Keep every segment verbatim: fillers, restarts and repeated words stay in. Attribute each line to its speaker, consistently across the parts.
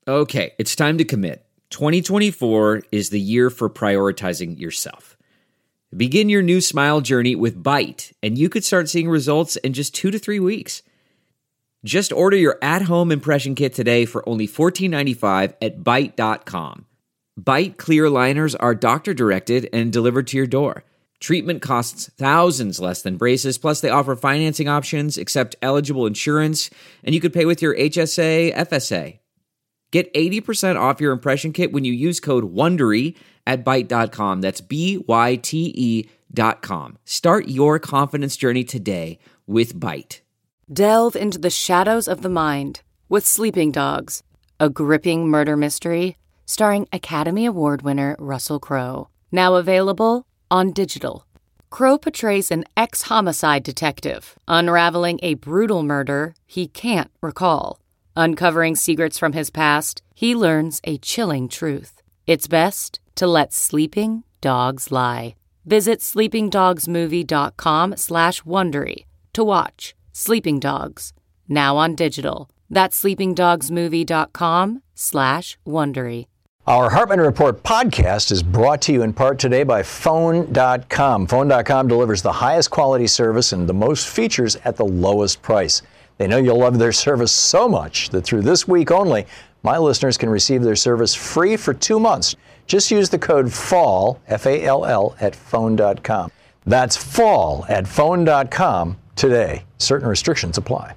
Speaker 1: Okay, it's time to commit. twenty twenty-four is the year for prioritizing yourself. Begin your new smile journey with Byte, and you could start seeing results in just two to three weeks. Just order your at-home impression kit today for only fourteen ninety-five at byte dot com. Byte clear aligners are doctor-directed and delivered to your door. Treatment costs thousands less than braces, plus they offer financing options, accept eligible insurance, and you could pay with your H S A, F S A. Get eighty percent off your impression kit when you use code WONDERY at byte dot com. That's B Y T E dot com. Start your confidence journey today with Byte.
Speaker 2: Delve into the shadows of the mind with Sleeping Dogs, a gripping murder mystery starring Academy Award winner Russell Crowe. Now available on digital. Crowe portrays an ex-homicide detective unraveling a brutal murder he can't recall. Uncovering secrets from his past, he learns a chilling truth. It's best to let sleeping dogs lie. Visit sleeping dogs movie dot com slash Wondery to watch Sleeping Dogs, now on digital. That's sleeping dogs movie dot com slash Wondery.
Speaker 3: Our Hartman Report podcast is brought to you in part today by phone dot com. phone dot com delivers the highest quality service and the most features at the lowest price. They know you'll love their service so much that through this week only, my listeners can receive their service free for two months. Just use the code FALL, F A L L, at phone dot com. That's FALL at phone dot com today. Certain restrictions apply.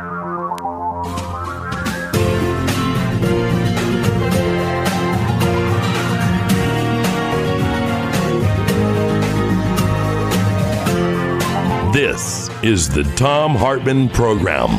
Speaker 4: This is the Thom Hartmann Program.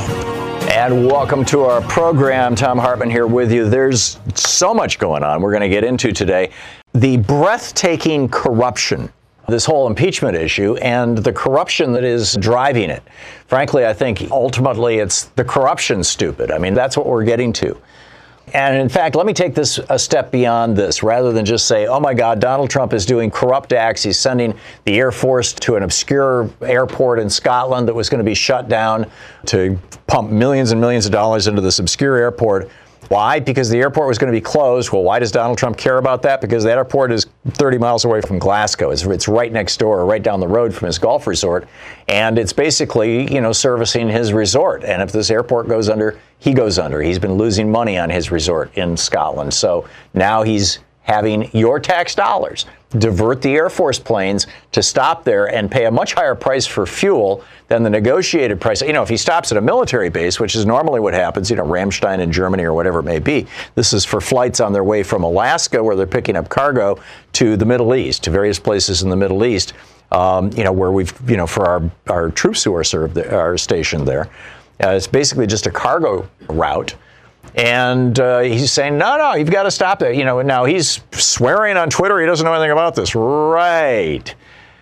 Speaker 3: And welcome to our program. Thom Hartmann here with you. There's so much going on we're going to get into today. The breathtaking corruption, this whole impeachment issue, and the corruption that is driving it. Frankly, I think ultimately it's the corruption stupid. I mean, that's what we're getting to. And in fact, let me take this a step beyond this, rather than just say, oh my God, Donald Trump is doing corrupt acts. He's sending the Air Force to an obscure airport in Scotland that was going to be shut down to pump millions and millions of dollars into this obscure airport. Why? Because the airport was going to be closed. Well, why does Donald Trump care about that? Because that airport is thirty miles away from Glasgow. It's, it's right next door, right down the road from his golf resort. And it's basically, you know, servicing his resort. And if this airport goes under, he goes under. He's been losing money on his resort in Scotland. So now he's having your tax dollars divert the Air Force planes to stop there and pay a much higher price for fuel than the negotiated price. You know, if he stops at a military base, which is normally what happens, you know, Ramstein in Germany or whatever it may be, this is for flights on their way from Alaska, where they're picking up cargo, to the Middle East, to various places in the Middle East, um, you know, where we've, you know, for our, our troops who are served, are stationed there. Uh, it's basically just a cargo route. And uh, he's saying, no, no, you've got to stop there. You know, now he's swearing on Twitter he doesn't know anything about this. Right.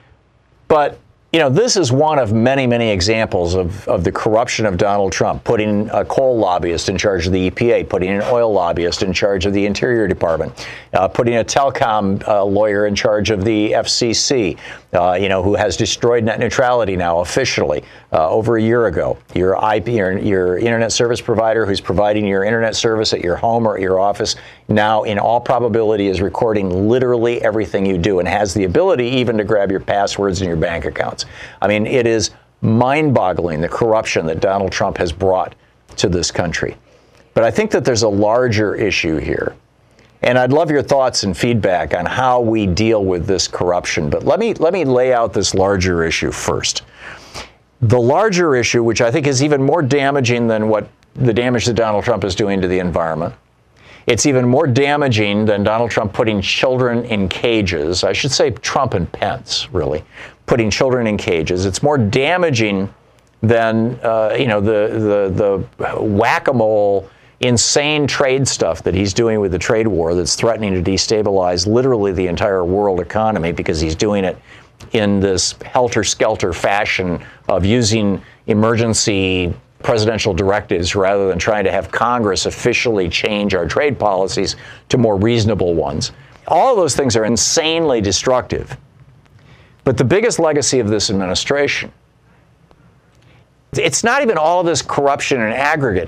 Speaker 3: But, you know, this is one of many, many examples of, of the corruption of Donald Trump, putting a coal lobbyist in charge of the E P A, putting an oil lobbyist in charge of the Interior Department, uh, putting a telecom uh, lawyer in charge of the F C C, uh, you know, who has destroyed net neutrality now officially uh, over a year ago. Your I P, your, your internet service provider who's providing your internet service at your home or at your office now, in all probability, is recording literally everything you do and has the ability even to grab your passwords and your bank accounts. I mean, it is mind-boggling, the corruption that Donald Trump has brought to this country. But I think that there's a larger issue here. And I'd love your thoughts and feedback on how we deal with this corruption. But let me let me lay out this larger issue first. The larger issue, which I think is even more damaging than what the damage that Donald Trump is doing to the environment. It's even more damaging than Donald Trump putting children in cages. I should say Trump and Pence, really, putting children in cages. It's more damaging than, uh, you know, the, the, the whack-a-mole, insane trade stuff that he's doing with the trade war that's threatening to destabilize literally the entire world economy, because he's doing it in this helter-skelter fashion of using emergency presidential directives rather than trying to have Congress officially change our trade policies to more reasonable ones. All of those things are insanely destructive. But the biggest legacy of this administration, it's not even all of this corruption in aggregate.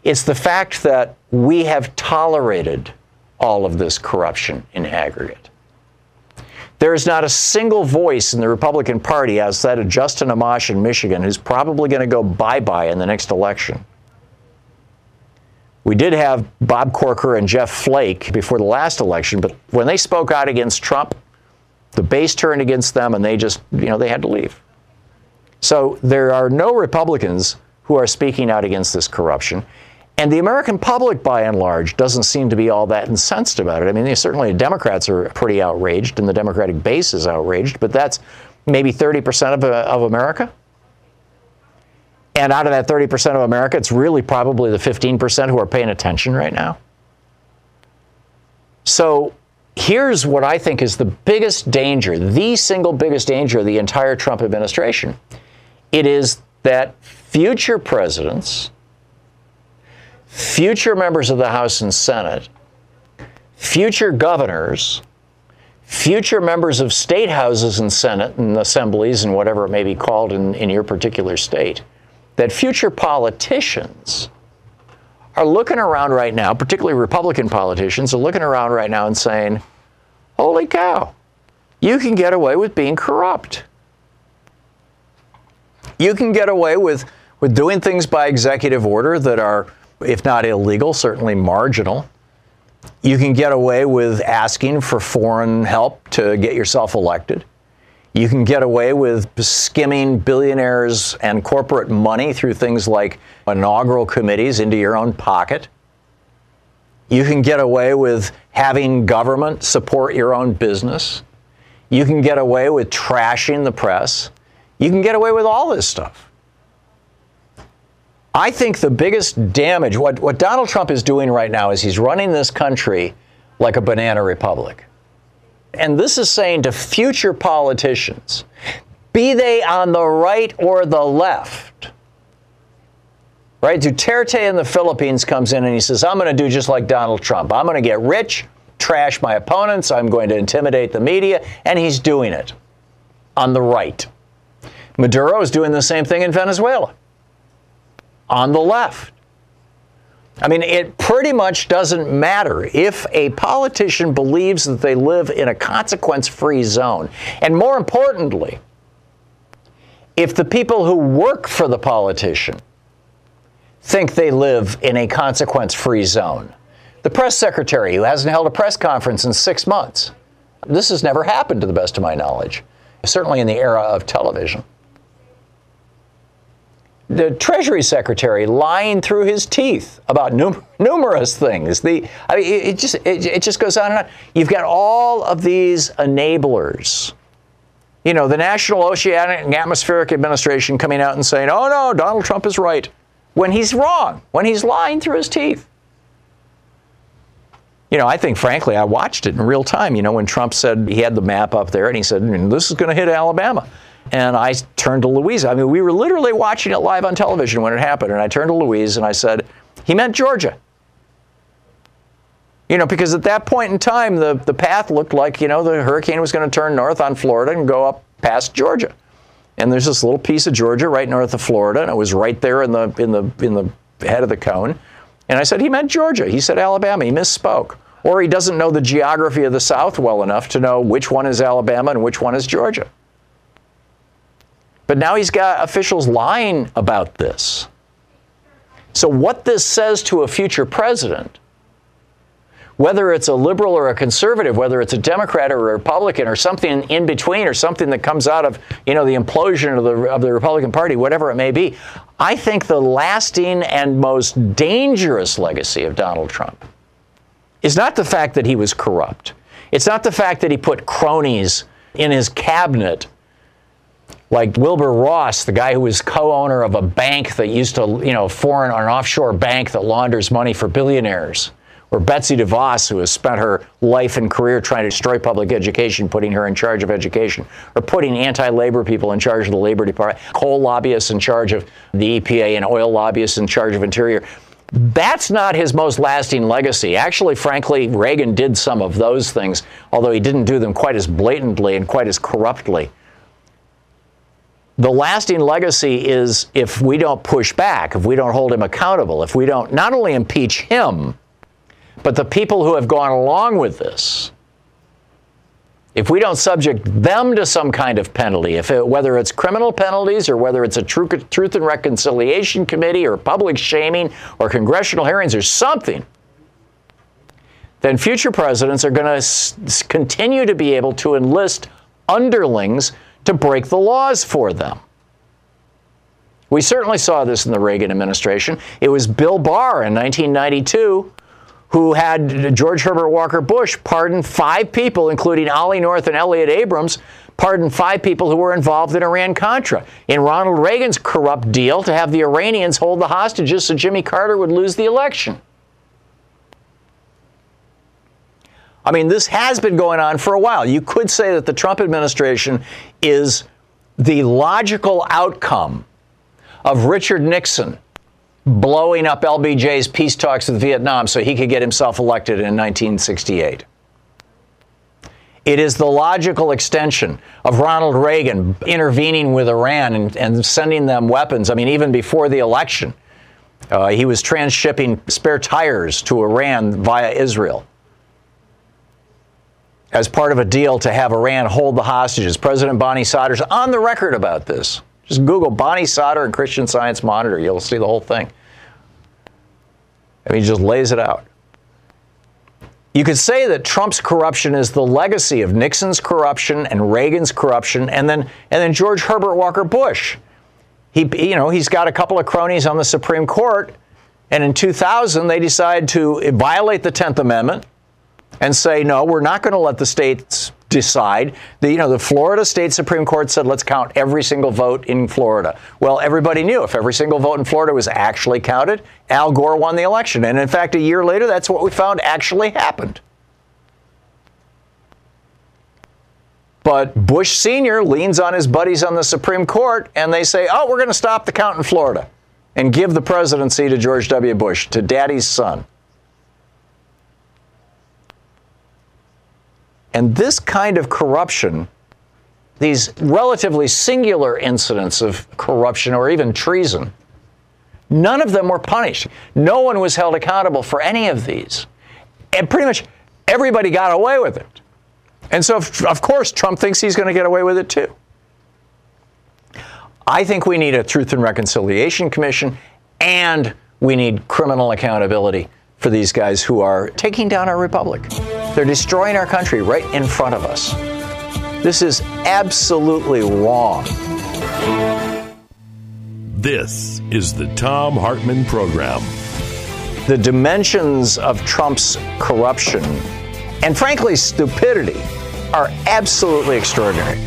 Speaker 3: It's the fact that we have tolerated all of this corruption in aggregate. There is not a single voice in the Republican Party outside of Justin Amash in Michigan who's probably going to go bye-bye in the next election. We did have Bob Corker and Jeff Flake before the last election, but when they spoke out against Trump, the base turned against them and they just, you know, they had to leave. So there are no Republicans who are speaking out against this corruption. And the American public, by and large, doesn't seem to be all that incensed about it. I mean, certainly Democrats are pretty outraged, and the Democratic base is outraged, but that's maybe thirty percent of, uh, of America. And out of that thirty percent of America, it's really probably the fifteen percent who are paying attention right now. So here's what I think is the biggest danger, the single biggest danger of the entire Trump administration. It is that future presidents, future members of the House and Senate, future governors, future members of state houses and Senate and assemblies and whatever it may be called in, in your particular state, that future politicians are looking around right now, particularly Republican politicians, are looking around right now and saying, holy cow, you can get away with being corrupt. You can get away with, with doing things by executive order that are, if not illegal, certainly marginal. You can get away with asking for foreign help to get yourself elected. You can get away with skimming billionaires and corporate money through things like inaugural committees into your own pocket. You can get away with having government support your own business. You can get away with trashing the press. You can get away with all this stuff. I think the biggest damage, what, what Donald Trump is doing right now is he's running this country like a banana republic. And this is saying to future politicians, be they on the right or the left, right? Duterte in the Philippines comes in and he says, I'm going to do just like Donald Trump. I'm going to get rich, trash my opponents. I'm going to intimidate the media. And he's doing it on the right. Maduro is doing the same thing in Venezuela on the left. I mean, it pretty much doesn't matter if a politician believes that they live in a consequence-free zone. And more importantly, if the people who work for the politician think they live in a consequence-free zone. The press secretary who hasn't held a press conference in six months. This has never happened to the best of my knowledge, certainly in the era of television. The Treasury Secretary lying through his teeth about num- numerous things. The I mean, it, it just it, it just goes on and on. You've got all of these enablers. You know, the National Oceanic and Atmospheric Administration coming out and saying, "Oh no, Donald Trump is right," when he's wrong, when he's lying through his teeth. You know, I think, frankly, I watched it in real time. You know, when Trump said he had the map up there and he said, "This is going to hit Alabama." And I turned to Louise. I mean, we were literally watching it live on television when it happened. And I turned to Louise and I said, he meant Georgia. You know, because at that point in time, the, the path looked like, you know, the hurricane was going to turn north on Florida and go up past Georgia. And there's this little piece of Georgia right north of Florida. And it was right there in the, in the, in the head of the cone. And I said, he meant Georgia. He said Alabama. He misspoke. Or he doesn't know the geography of the South well enough to know which one is Alabama and which one is Georgia. But now he's got officials lying about this. So what this says to a future president, whether it's a liberal or a conservative, whether it's a Democrat or a Republican or something in between or something that comes out of, you know, the implosion of the, of the Republican Party, whatever it may be, I think the lasting and most dangerous legacy of Donald Trump is not the fact that he was corrupt. It's not the fact that he put cronies in his cabinet like Wilbur Ross, the guy who was co-owner of a bank that used to, you know, foreign or an offshore bank that launders money for billionaires. Or Betsy DeVos, who has spent her life and career trying to destroy public education, putting her in charge of education. Or putting anti-labor people in charge of the Labor Department. Coal lobbyists in charge of the E P A and oil lobbyists in charge of Interior. That's not his most lasting legacy. Actually, frankly, Reagan did some of those things, although he didn't do them quite as blatantly and quite as corruptly. the lasting legacy is if we don't push back, if we don't hold him accountable, if we don't not only impeach him, but the people who have gone along with this, if we don't subject them to some kind of penalty, if it, whether it's criminal penalties or whether it's a Truth, Truth and Reconciliation Committee or public shaming or congressional hearings or something, then future presidents are going to s- continue to be able to enlist underlings to break the laws for them. We certainly saw this in the Reagan administration. It was Bill Barr in nineteen ninety-two who had George Herbert Walker Bush pardon five people, including Ollie North and Elliott Abrams, pardon five people who were involved in Iran-Contra. In Ronald Reagan's corrupt deal to have the Iranians hold the hostages so Jimmy Carter would lose the election. I mean, this has been going on for a while. You could say that the Trump administration is the logical outcome of Richard Nixon blowing up L B J's peace talks with Vietnam so he could get himself elected in nineteen sixty-eight. It is the logical extension of Ronald Reagan intervening with Iran and, and sending them weapons. I mean, even before the election, uh, he was transshipping spare tires to Iran via Israel as part of a deal to have Iran hold the hostages. President Bonnie Sauter's on the record about this. Just Google Bonnie Sauter and Christian Science Monitor. You'll see the whole thing. I mean, he just lays it out. You could say that Trump's corruption is the legacy of Nixon's corruption and Reagan's corruption, and then and then George Herbert Walker Bush. He, you know, he's got a couple of cronies on the Supreme Court, and in two thousand they decide to violate the tenth Amendment and say, no, we're not going to let the states decide. The, you know, the Florida State Supreme Court said, let's count every single vote in Florida. Well, everybody knew if every single vote in Florida was actually counted, Al Gore won the election. And in fact, a year later, that's what we found actually happened. But Bush Senior leans on his buddies on the Supreme Court, and they say, oh, we're going to stop the count in Florida and give the presidency to George W. Bush, to Daddy's son. And this kind of corruption, these relatively singular incidents of corruption or even treason, none of them were punished. No one was held accountable for any of these. And pretty much everybody got away with it. And so, of course, Trump thinks he's going to get away with it, too. I think we need a Truth and Reconciliation Commission, and we need criminal accountability for these guys who are taking down our republic. They're destroying our country right in front of us. This is absolutely wrong.
Speaker 4: This is the Thom Hartmann Program.
Speaker 3: The dimensions of Trump's corruption and, frankly, stupidity are absolutely extraordinary.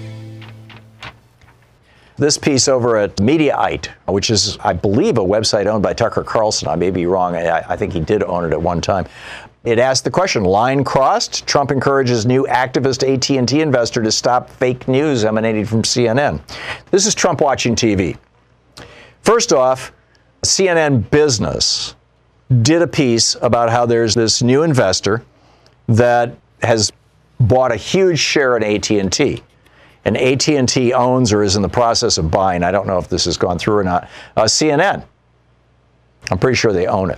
Speaker 3: This piece over at Mediaite, which is, I believe, a website owned by Tucker Carlson. I may be wrong. I, I think he did own it at one time. It asked the question, line crossed? Trump encourages new activist A T and T investor to stop fake news emanating from C N N. This is Trump watching T V. First off, C N N Business did a piece about how there's this new investor that has bought a huge share in A T and T. And A T and T owns or is in the process of buying, I don't know if this has gone through or not, uh, C N N. I'm pretty sure they own it.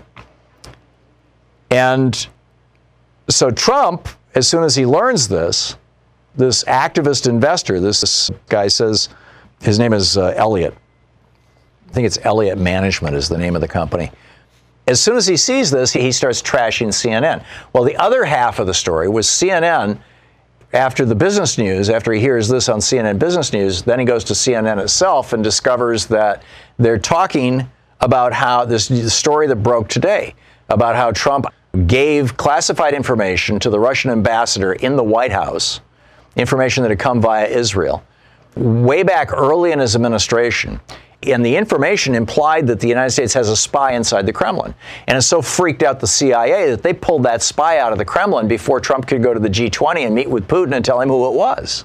Speaker 3: And so Trump, as soon as he learns this, this activist investor, this guy says, his name is uh, Elliott. I think it's Elliott Management is the name of the company. As soon as he sees this, he starts trashing C N N. Well, the other half of the story was C N N, after the business news, after he hears this on C N N Business News, then he goes to C N N itself and discovers that they're talking about how this story that broke today, about how Trump gave classified information to the Russian ambassador in the White House, information that had come via Israel, way back early in his administration. And the information implied that the United States has a spy inside the Kremlin. And it so freaked out the C I A that they pulled that spy out of the Kremlin before Trump could go to the G twenty and meet with Putin and tell him who it was.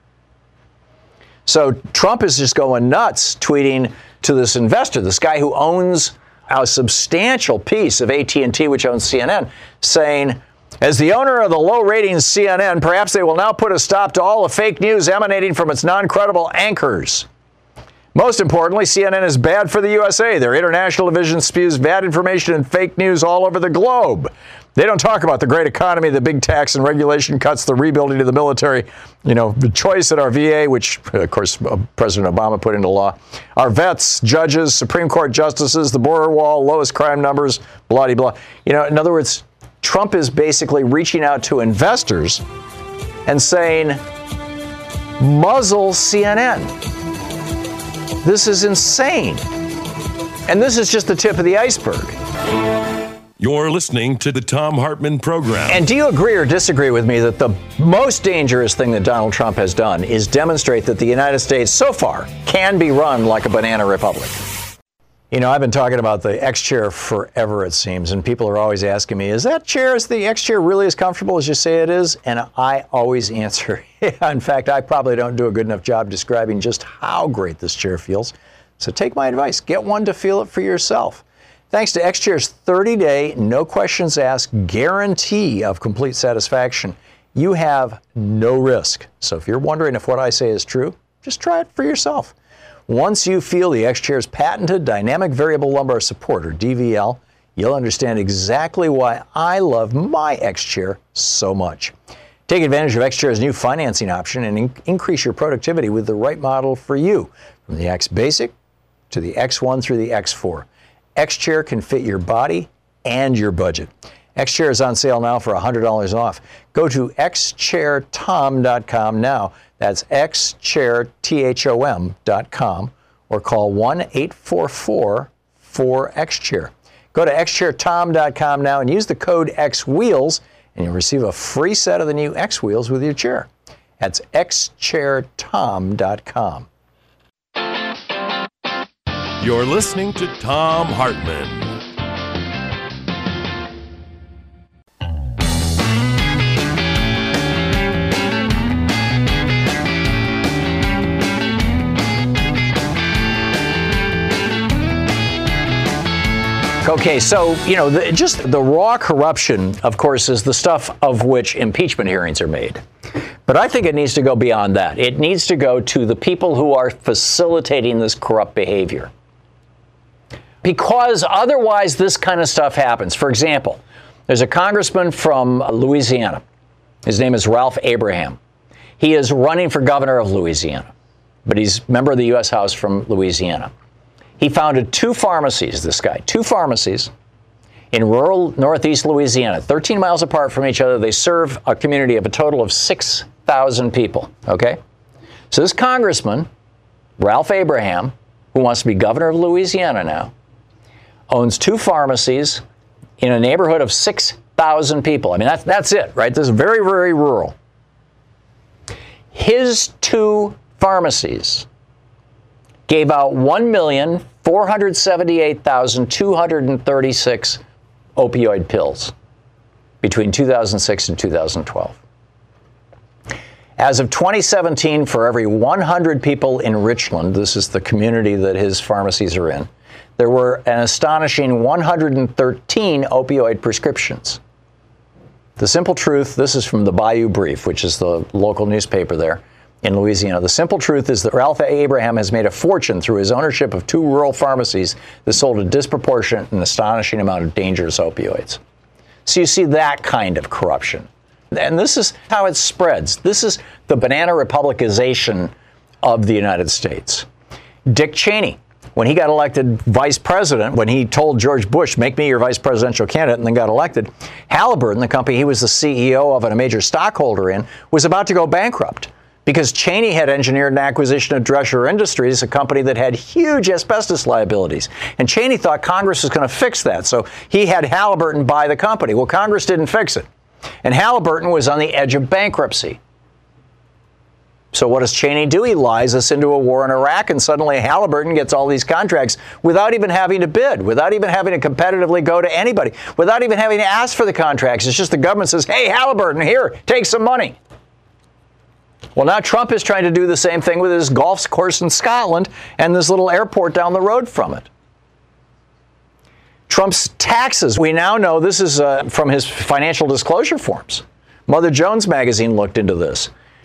Speaker 3: So Trump is just going nuts, tweeting to this investor, this guy who owns a substantial piece of A T and T, which owns C N N, saying, as the owner of the low-rating C N N, perhaps they will now put a stop to all the fake news emanating from its non-credible anchors. Most importantly, C N N is bad for the U S A. Their international division spews bad information and fake news all over the globe. They don't talk about the great economy, the big tax and regulation cuts, the rebuilding of the military, you know, the choice at our V A, which, of course, President Obama put into law, our vets, judges, Supreme Court justices, the border wall, lowest crime numbers, blah, blah, blah. You know, in other words, Trump is basically reaching out to investors and saying, muzzle C N N. This is insane. And this is just the tip of the iceberg.
Speaker 4: You're listening to the Thom Hartmann Program.
Speaker 3: And do you agree or disagree with me that the most dangerous thing that Donald Trump has done is demonstrate that the United States so far can be run like a banana republic? You know, I've been talking about the X chair forever, it seems, and people are always asking me, is that chair, is the X chair really as comfortable as you say it is? And I always answer, yeah. In fact, I probably don't do a good enough job describing just how great this chair feels. So take my advice, get one to feel it for yourself. Thanks to X Chair's thirty-day, no questions asked guarantee of complete satisfaction, you have no risk. So if you're wondering if what I say is true, just try it for yourself. Once you feel the X Chair's patented dynamic variable lumbar support, or D V L, you'll understand exactly why I love my X Chair so much. Take advantage of X Chair's new financing option and in- increase your productivity with the right model for you, from the X Basic to the X one through the X four. X Chair can fit your body and your budget. X Chair is on sale now for one hundred dollars off. Go to x chair tom dot com now. That's x chair tom dot com, or call one eight four four four X chair. Go to x chair tom dot com now and use the code X wheels, and you'll receive a free set of the new X wheels with your chair. That's x chair tom dot com.
Speaker 4: You're listening to Thom Hartmann.
Speaker 3: Okay, so, you know, the, just the raw corruption, of course, is the stuff of which impeachment hearings are made. But I think it needs to go beyond that. It needs to go to the people who are facilitating this corrupt behavior. Because otherwise this kind of stuff happens. For example, there's a congressman from Louisiana. His name is Ralph Abraham. He is running for governor of Louisiana, but he's a member of the U S House from Louisiana. He founded two pharmacies, this guy, two pharmacies in rural northeast Louisiana, thirteen miles apart from each other. They serve a community of a total of six thousand people, okay? So this congressman, Ralph Abraham, who wants to be governor of Louisiana now, owns two pharmacies in a neighborhood of six thousand people. I mean, that's, that's it, right? This is very, very rural. His two pharmacies gave out one million four hundred seventy-eight thousand two hundred thirty-six opioid pills between two thousand six and two thousand twelve. As of twenty seventeen, for every one hundred people in Richland, this is the community that his pharmacies are in, there were an astonishing one hundred thirteen opioid prescriptions. The simple truth, this is from the Bayou Brief, which is the local newspaper there in Louisiana. The simple truth is that Ralph Abraham has made a fortune through his ownership of two rural pharmacies that sold a disproportionate and astonishing amount of dangerous opioids. So you see that kind of corruption. And this is how it spreads. This is the banana republicization of the United States. Dick Cheney, when he got elected vice president, when he told George Bush, make me your vice presidential candidate, and then got elected, Halliburton, the company he was the C E O of and a major stockholder in, was about to go bankrupt because Cheney had engineered an acquisition of Drescher Industries, a company that had huge asbestos liabilities. And Cheney thought Congress was going to fix that, so he had Halliburton buy the company. Well, Congress didn't fix it. And Halliburton was on the edge of bankruptcy. So what does Cheney do? He lies us into a war in Iraq, and suddenly Halliburton gets all these contracts without even having to bid, without even having to competitively go to anybody, without even having to ask for the contracts. It's just the government says, hey, Halliburton, here, take some money. Well, now Trump is trying to do the same thing with his golf course in Scotland and this little airport down the road from it. Trump's taxes, we now know this is uh, from his financial disclosure forms. Mother Jones magazine looked into this.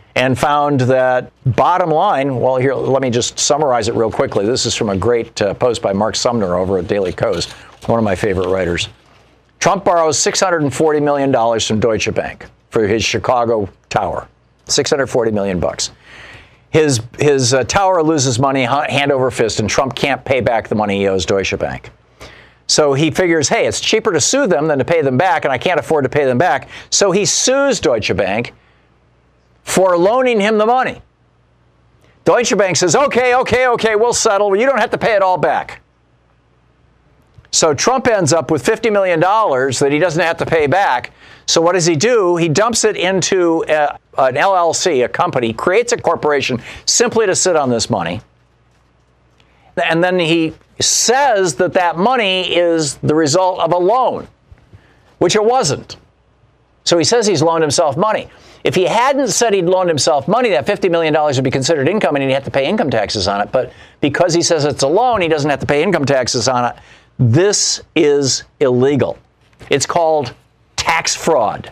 Speaker 3: and found that bottom line, well, here, let me just summarize it real quickly. This is from a great uh, post by Mark Sumner over at Daily Kos, one of my favorite writers. Trump borrows six hundred forty million dollars from Deutsche Bank for his Chicago tower. six hundred forty million bucks. His, his uh, tower loses money hand over fist, and Trump can't pay back the money he owes Deutsche Bank. So he figures, hey, it's cheaper to sue them than to pay them back, and I can't afford to pay them back. So he sues Deutsche Bank for loaning him the money. Deutsche Bank says, okay, okay, okay, we'll settle. You don't have to pay it all back. So Trump ends up with fifty million dollars that he doesn't have to pay back. So what does he do? He dumps it into a, an L L C, a company, creates a corporation simply to sit on this money. And then he says that that money is the result of a loan, which it wasn't. So he says he's loaned himself money. If he hadn't said he'd loaned himself money, that fifty million dollars would be considered income and he'd have to pay income taxes on it. But because he says it's a loan, he doesn't have to pay income taxes on it. This is illegal. It's called tax fraud.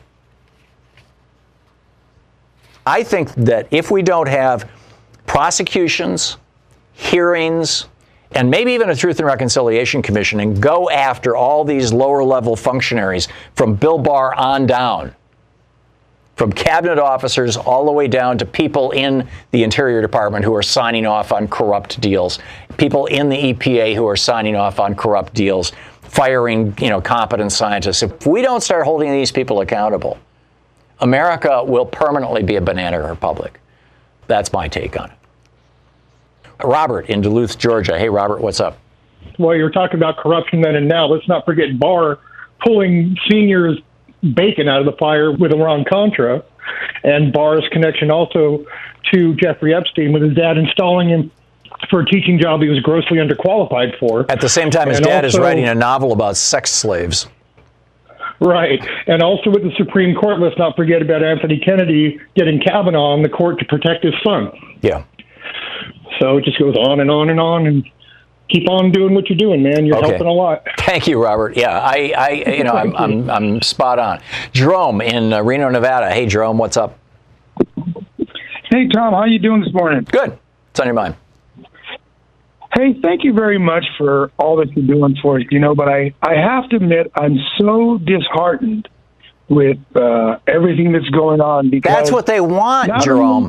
Speaker 3: I think that if we don't have prosecutions, hearings, and maybe even a Truth and Reconciliation Commission and go after all these lower-level functionaries from Bill Barr on down, from cabinet officers all the way down to people in the Interior Department who are signing off on corrupt deals, people in the E P A who are signing off on corrupt deals, firing, you know, competent scientists. If we don't start holding these people accountable, America will permanently be a banana republic. That's my take on it. Robert in Duluth, Georgia. Hey, Robert, what's up?
Speaker 5: Well, you're talking about corruption then and now. Let's not forget Barr pulling seniors' bacon out of the fire with Iran-Contra, and Barr's connection also to Jeffrey Epstein with his dad installing him for a teaching job he was grossly underqualified for.
Speaker 3: At the same time, his
Speaker 5: and
Speaker 3: dad
Speaker 5: also,
Speaker 3: is writing a novel about sex slaves.
Speaker 5: Right. And also with the Supreme Court, let's not forget about Anthony Kennedy getting Kavanaugh on the court to protect his son.
Speaker 3: Yeah.
Speaker 5: So it just goes on and on and on, and keep on doing what you're doing, man. You're
Speaker 3: okay.
Speaker 5: helping a lot.
Speaker 3: Thank you, Robert. Yeah, I, I you know, I'm, I'm, I'm spot on. Jerome in uh, Reno, Nevada. Hey, Jerome, what's up?
Speaker 6: Hey, Tom, how you doing this morning?
Speaker 3: Good. What's on your mind?
Speaker 6: Hey, thank you very much for all that you're doing for us, you know, but I, I have to admit I'm so disheartened with uh, everything that's going on. Because
Speaker 3: that's what they want, Jerome.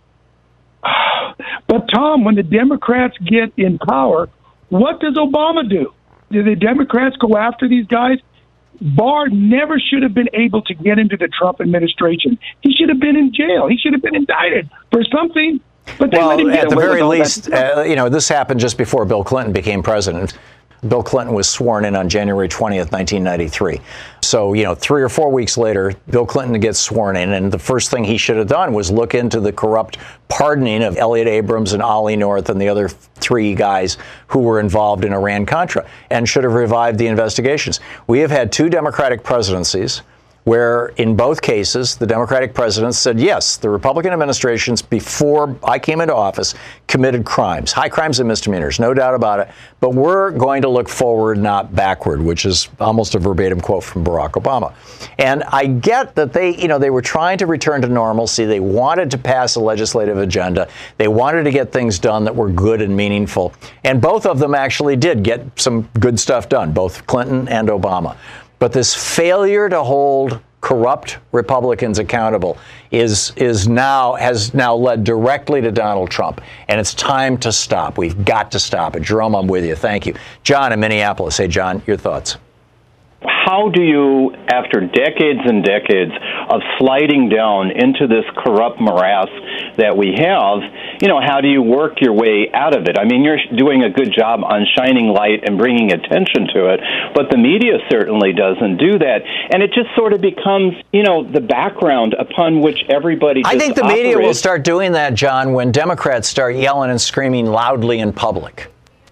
Speaker 6: Only, but, Tom, when the Democrats get in power, what does Obama do? Do the Democrats go after these guys? Barr never should have been able to get into the Trump administration. He should have been in jail. He should have been indicted for something. But they
Speaker 3: well,
Speaker 6: let him get
Speaker 3: at the
Speaker 6: away
Speaker 3: very
Speaker 6: with
Speaker 3: least, uh, you know, this happened just before Bill Clinton became president. Bill Clinton was sworn in on January twentieth, nineteen ninety-three. So, you know, three or four weeks later, Bill Clinton gets sworn in, and the first thing he should have done was look into the corrupt pardoning of Elliot Abrams and Ollie North and the other three guys who were involved in Iran-Contra, and should have revived the investigations. We have had two Democratic presidencies where in both cases, the Democratic presidents said, yes, the Republican administrations before I came into office committed crimes, high crimes and misdemeanors, no doubt about it. But we're going to look forward, not backward, which is almost a verbatim quote from Barack Obama. And I get that they, you know, they were trying to return to normalcy. They wanted to pass a legislative agenda. They wanted to get things done that were good and meaningful. And both of them actually did get some good stuff done, both Clinton and Obama. But this failure to hold corrupt Republicans accountable is is now has now led directly to Donald Trump. And it's time to stop. We've got to stop it. Jerome, I'm with you. Thank you. John in Minneapolis. Hey, John, your thoughts.
Speaker 7: How do you, after decades and decades of sliding down into this corrupt morass that we have, you know, how do you work your way out of it? I mean, you're doing a good job on shining light and bringing attention to it, but the media certainly doesn't do that. And it just sort of becomes, you know, the background upon which everybody just
Speaker 3: I think the
Speaker 7: operates.
Speaker 3: media will start doing that, John, when Democrats start yelling and screaming loudly in public.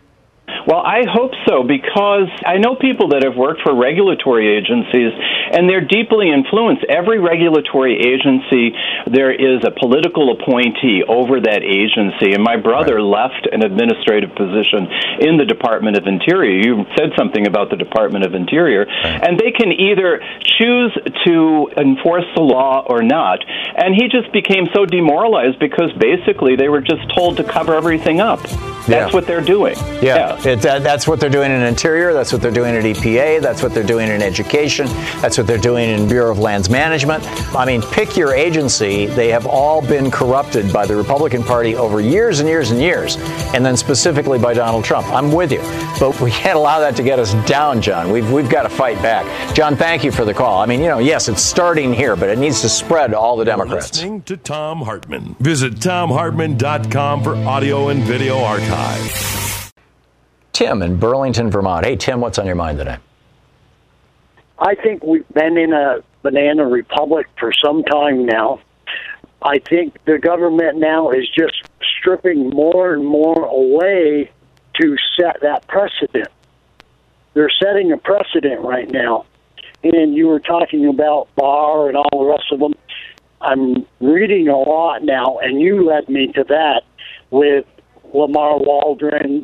Speaker 7: Well, I hope so, because I know people that have worked for regulatory agencies, and they're deeply influenced. Every regulatory agency, there is a political appointee over that agency, and my brother right. left an administrative position in the Department of Interior. You said something about the Department of Interior, right. and they can either choose to enforce the law or not, and he just became so demoralized because basically they were just told to cover everything up. That's yeah. what they're doing.
Speaker 3: Yeah, yeah. It, that, that's what they're doing in Interior. That's what they're doing at E P A. That's what they're doing in Education. That's what they're doing in Bureau of Lands Management. I mean, pick your agency. They have all been corrupted by the Republican Party over years and years and years, and then specifically by Donald Trump. I'm with you. But we can't allow that to get us down, John. We've, we've got to fight back. John, thank you for the call. I mean, you know, yes, it's starting here, but it needs to spread to all the Democrats.
Speaker 4: Listening to Thom Hartmann. Visit Thom Hartmann dot com for audio and video archive.
Speaker 3: Tim in Burlington, Vermont. Hey, Tim, what's on your mind today?
Speaker 8: I think we've been in a banana republic for some time now. I think the government now is just stripping more and more away to set that precedent. They're setting a precedent right now. And you were talking about Barr and all the rest of them. I'm reading a lot now, and you led me to that with Lamar Waldron,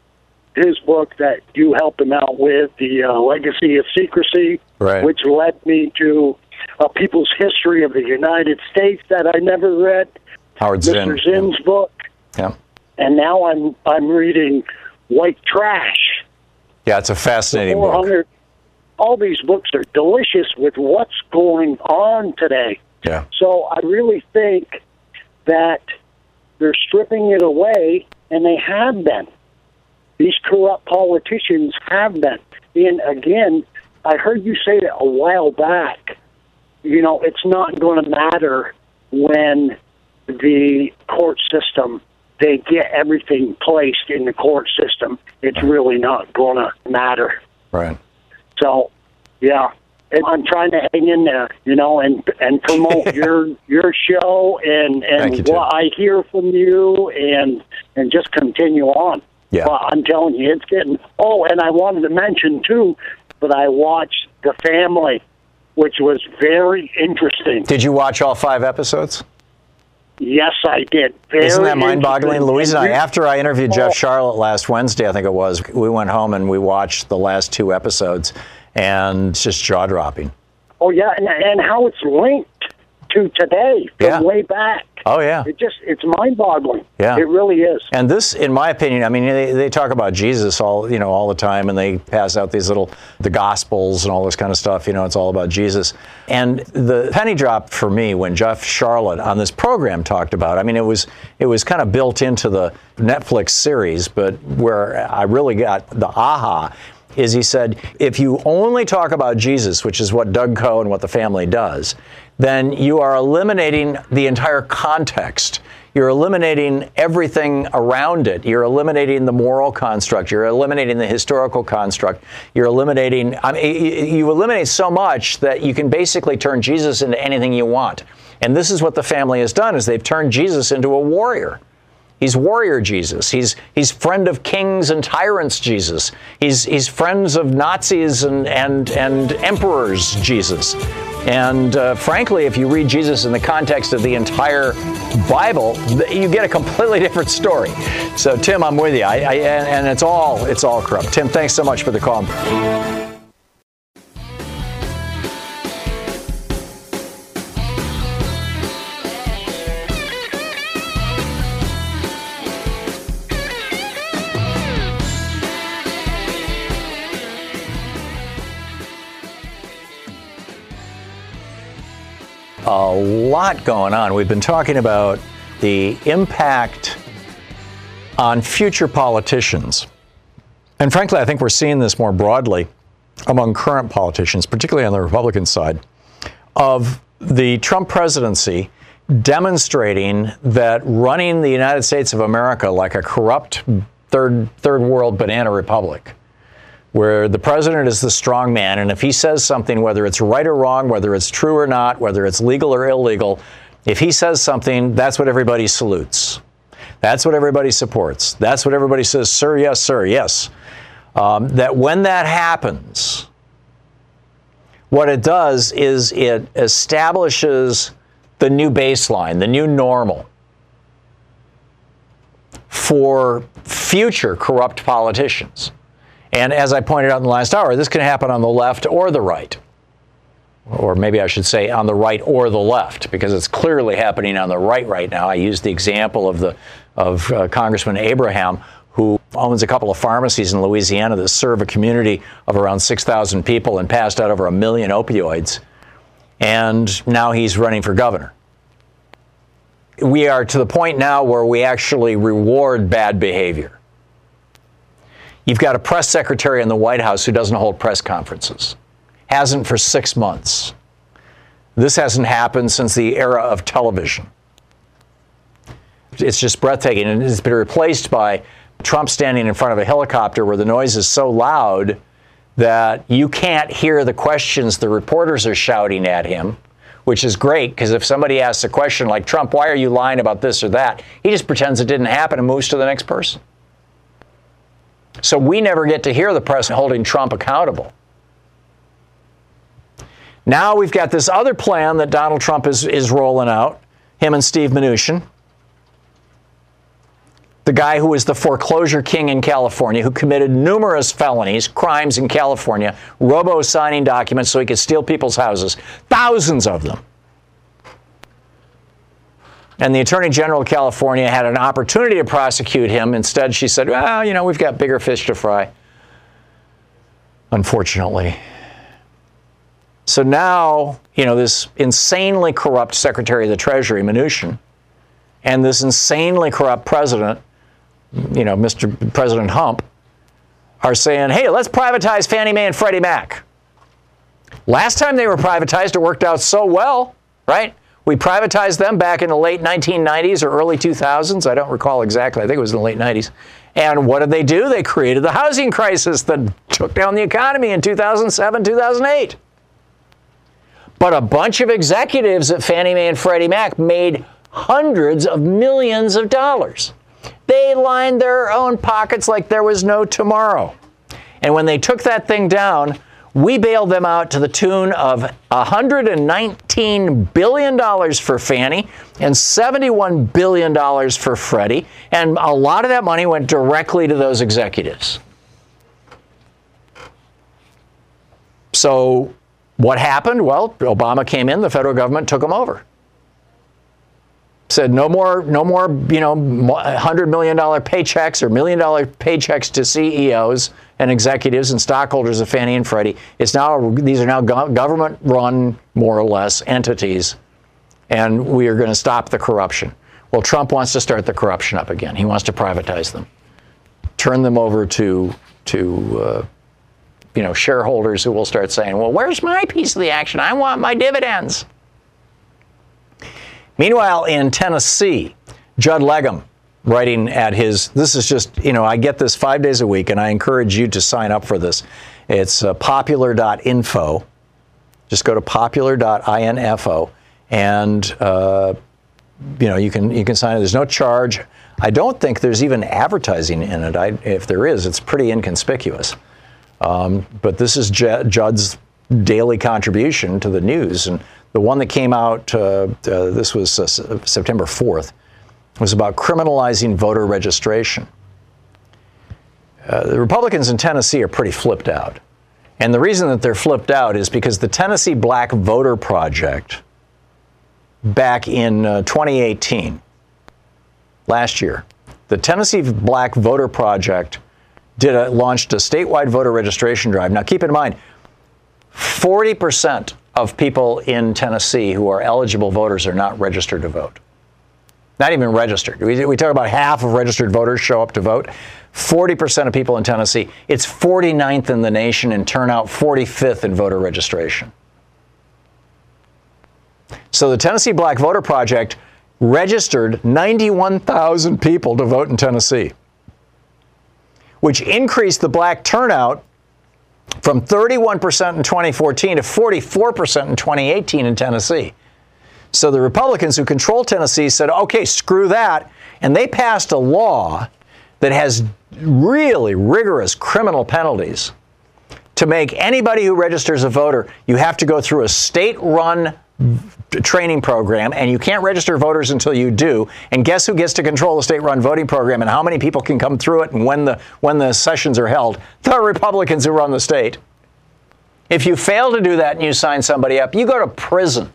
Speaker 8: his book that you helped him out with, The uh, Legacy of Secrecy,
Speaker 3: right.
Speaker 8: which led me to A People's History of the United States that I never read,
Speaker 3: Howard Zinn.
Speaker 8: Mister Zinn's yeah. book.
Speaker 3: Yeah.
Speaker 8: And now I'm I'm reading White Trash.
Speaker 3: Yeah, it's a fascinating book.
Speaker 8: All these books are delicious with what's going on today.
Speaker 3: Yeah.
Speaker 8: So I really think that they're stripping it away, and they have been. These corrupt politicians have been. And again, I heard you say that a while back, you know, it's not going to matter when the court system, they get everything placed in the court system. It's really not going to matter.
Speaker 3: Right.
Speaker 8: So, yeah. And I'm trying to hang in there, you know, and and promote your your show and, and
Speaker 3: you,
Speaker 8: what I hear from you and and just continue on.
Speaker 3: Yeah.
Speaker 8: Well, I'm telling you, it's getting... Oh, and I wanted to mention, too, that I watched The Family, which was very interesting.
Speaker 3: Did you watch all five episodes?
Speaker 8: Yes, I did. Very
Speaker 3: Isn't that mind-boggling? Louise and I,
Speaker 8: you,
Speaker 3: after I interviewed
Speaker 8: oh,
Speaker 3: Jeff Charlotte last Wednesday, I think it was, we went home and we watched the last two episodes, and it's just jaw-dropping.
Speaker 8: Oh, yeah, and, and how it's linked to today, from
Speaker 3: yeah.
Speaker 8: way back.
Speaker 3: Oh, yeah.
Speaker 8: It just, it's mind-boggling.
Speaker 3: Yeah.
Speaker 8: It really is.
Speaker 3: And this, in my opinion, I mean, they, they talk about Jesus all, you know, all the time, and they pass out these little, the Gospels and all this kind of stuff, you know, it's all about Jesus. And the penny dropped for me when Jeff Charlotte on this program talked about, I mean, it was, it was kind of built into the Netflix series, but where I really got the aha is he said, if you only talk about Jesus, which is what Doug Coe and what The Family does, then you are eliminating the entire context. You're eliminating everything around it. You're eliminating the moral construct. You're eliminating the historical construct. You're eliminating, I mean, you eliminate so much that you can basically turn Jesus into anything you want. And this is what The Family has done, is they've turned Jesus into a warrior. He's warrior Jesus. He's he's friend of kings and tyrants Jesus. He's he's friends of Nazis and and and emperors Jesus. And uh, frankly, if you read Jesus in the context of the entire Bible, you get a completely different story. So Tim, I'm with you. I, I, and it's all it's all corrupt. Tim, thanks so much for the call. A lot going on. We've been talking about the impact on future politicians. And frankly, I think we're seeing this more broadly among current politicians, particularly on the Republican side, of the Trump presidency demonstrating that running the United States of America like a corrupt third third world banana republic, where the president is the strong man, and if he says something, whether it's right or wrong, whether it's true or not, whether it's legal or illegal, if he says something, that's what everybody salutes. That's what everybody supports. That's what everybody says, sir, yes, sir, yes. Um, that when that happens, what it does is it establishes the new baseline, the new normal for future corrupt politicians. And as I pointed out in the last hour, this can happen on the left or the right. Or maybe I should say on the right or the left, because it's clearly happening on the right right now. I used the example of the of uh, Congressman Abraham, who owns a couple of pharmacies in Louisiana that serve a community of around six thousand people and passed out over a million opioids. And now he's running for governor. We are to the point now where we actually reward bad behavior. You've got a press secretary in the White House who doesn't hold press conferences. Hasn't for six months. This hasn't happened since the era of television. It's just breathtaking, and it's been replaced by Trump standing in front of a helicopter where the noise is so loud that you can't hear the questions the reporters are shouting at him, which is great, because if somebody asks a question like, Trump, why are you lying about this or that? He just pretends it didn't happen and moves to the next person. So we never get to hear the press holding Trump accountable. Now we've got this other plan that Donald Trump is, is rolling out, him and Steve Mnuchin, the guy who was the foreclosure king in California, who committed numerous felonies, crimes in California, robo-signing documents so he could steal people's houses, thousands of them. And the Attorney General of California had an opportunity to prosecute him. Instead, she said, well, you know, we've got bigger fish to fry, unfortunately. So now, you know, this insanely corrupt Secretary of the Treasury, Mnuchin, and this insanely corrupt president, you know, Mister President Hump, are saying, hey, let's privatize Fannie Mae and Freddie Mac. Last time they were privatized, it worked out so well, right? We privatized them back in the late nineteen nineties or early two thousands. I don't recall exactly. I think it was in the late nineties. And what did they do? They created the housing crisis that took down the economy in two thousand seven, two thousand eight. But a bunch of executives at Fannie Mae and Freddie Mac made hundreds of millions of dollars. They lined their own pockets like there was no tomorrow. And when they took that thing down, we bailed them out to the tune of one hundred nineteen billion dollars for Fannie and seventy-one billion dollars for Freddie. And a lot of that money went directly to those executives. So what happened? Well, Obama came in, the federal government took them over. Said no more, no more, you know, one hundred million dollars paychecks or million dollar paychecks to C E Os and executives and stockholders of Fannie and Freddie. It's now, these are now government-run, more or less, entities, and we are going to stop the corruption. Well, Trump wants to start the corruption up again. He wants to privatize them, turn them over to, to uh, you know, shareholders who will start saying, well, where's my piece of the action? I want my dividends. Meanwhile, in Tennessee, Judd Legum, writing at his, this is just, you know, I get this five days a week, and I encourage you to sign up for this. It's uh, popular dot info. Just go to popular dot info, and, uh, you know, you can you can sign up. There's no charge. I don't think there's even advertising in it. I, if there is, it's pretty inconspicuous. Um, but this is J- Judd's daily contribution to the news. And the one that came out, uh, uh, this was uh, September fourth, was about criminalizing voter registration. Uh, the Republicans in Tennessee are pretty flipped out. And the reason that they're flipped out is because the Tennessee Black Voter Project, back in uh, twenty eighteen, last year, the Tennessee Black Voter Project did a, launched a statewide voter registration drive. Now, keep in mind, forty percent of people in Tennessee who are eligible voters are not registered to vote. Not even registered. We, we talk about half of registered voters show up to vote. forty percent of people in Tennessee. It's forty-ninth in the nation in turnout, forty-fifth in voter registration. So the Tennessee Black Voter Project registered ninety-one thousand people to vote in Tennessee, which increased the black turnout from thirty-one percent in twenty fourteen to forty-four percent in twenty eighteen in Tennessee. So the Republicans who control Tennessee said, okay, screw that, And they passed a law that has really rigorous criminal penalties to make anybody who registers a voter, you have to go through a state-run training program, and you can't register voters until you do. And guess who gets to control the state-run voting program and how many people can come through it and when the when the sessions are held? The Republicans who run the state. If you fail to do that and you sign somebody up, you go to prison.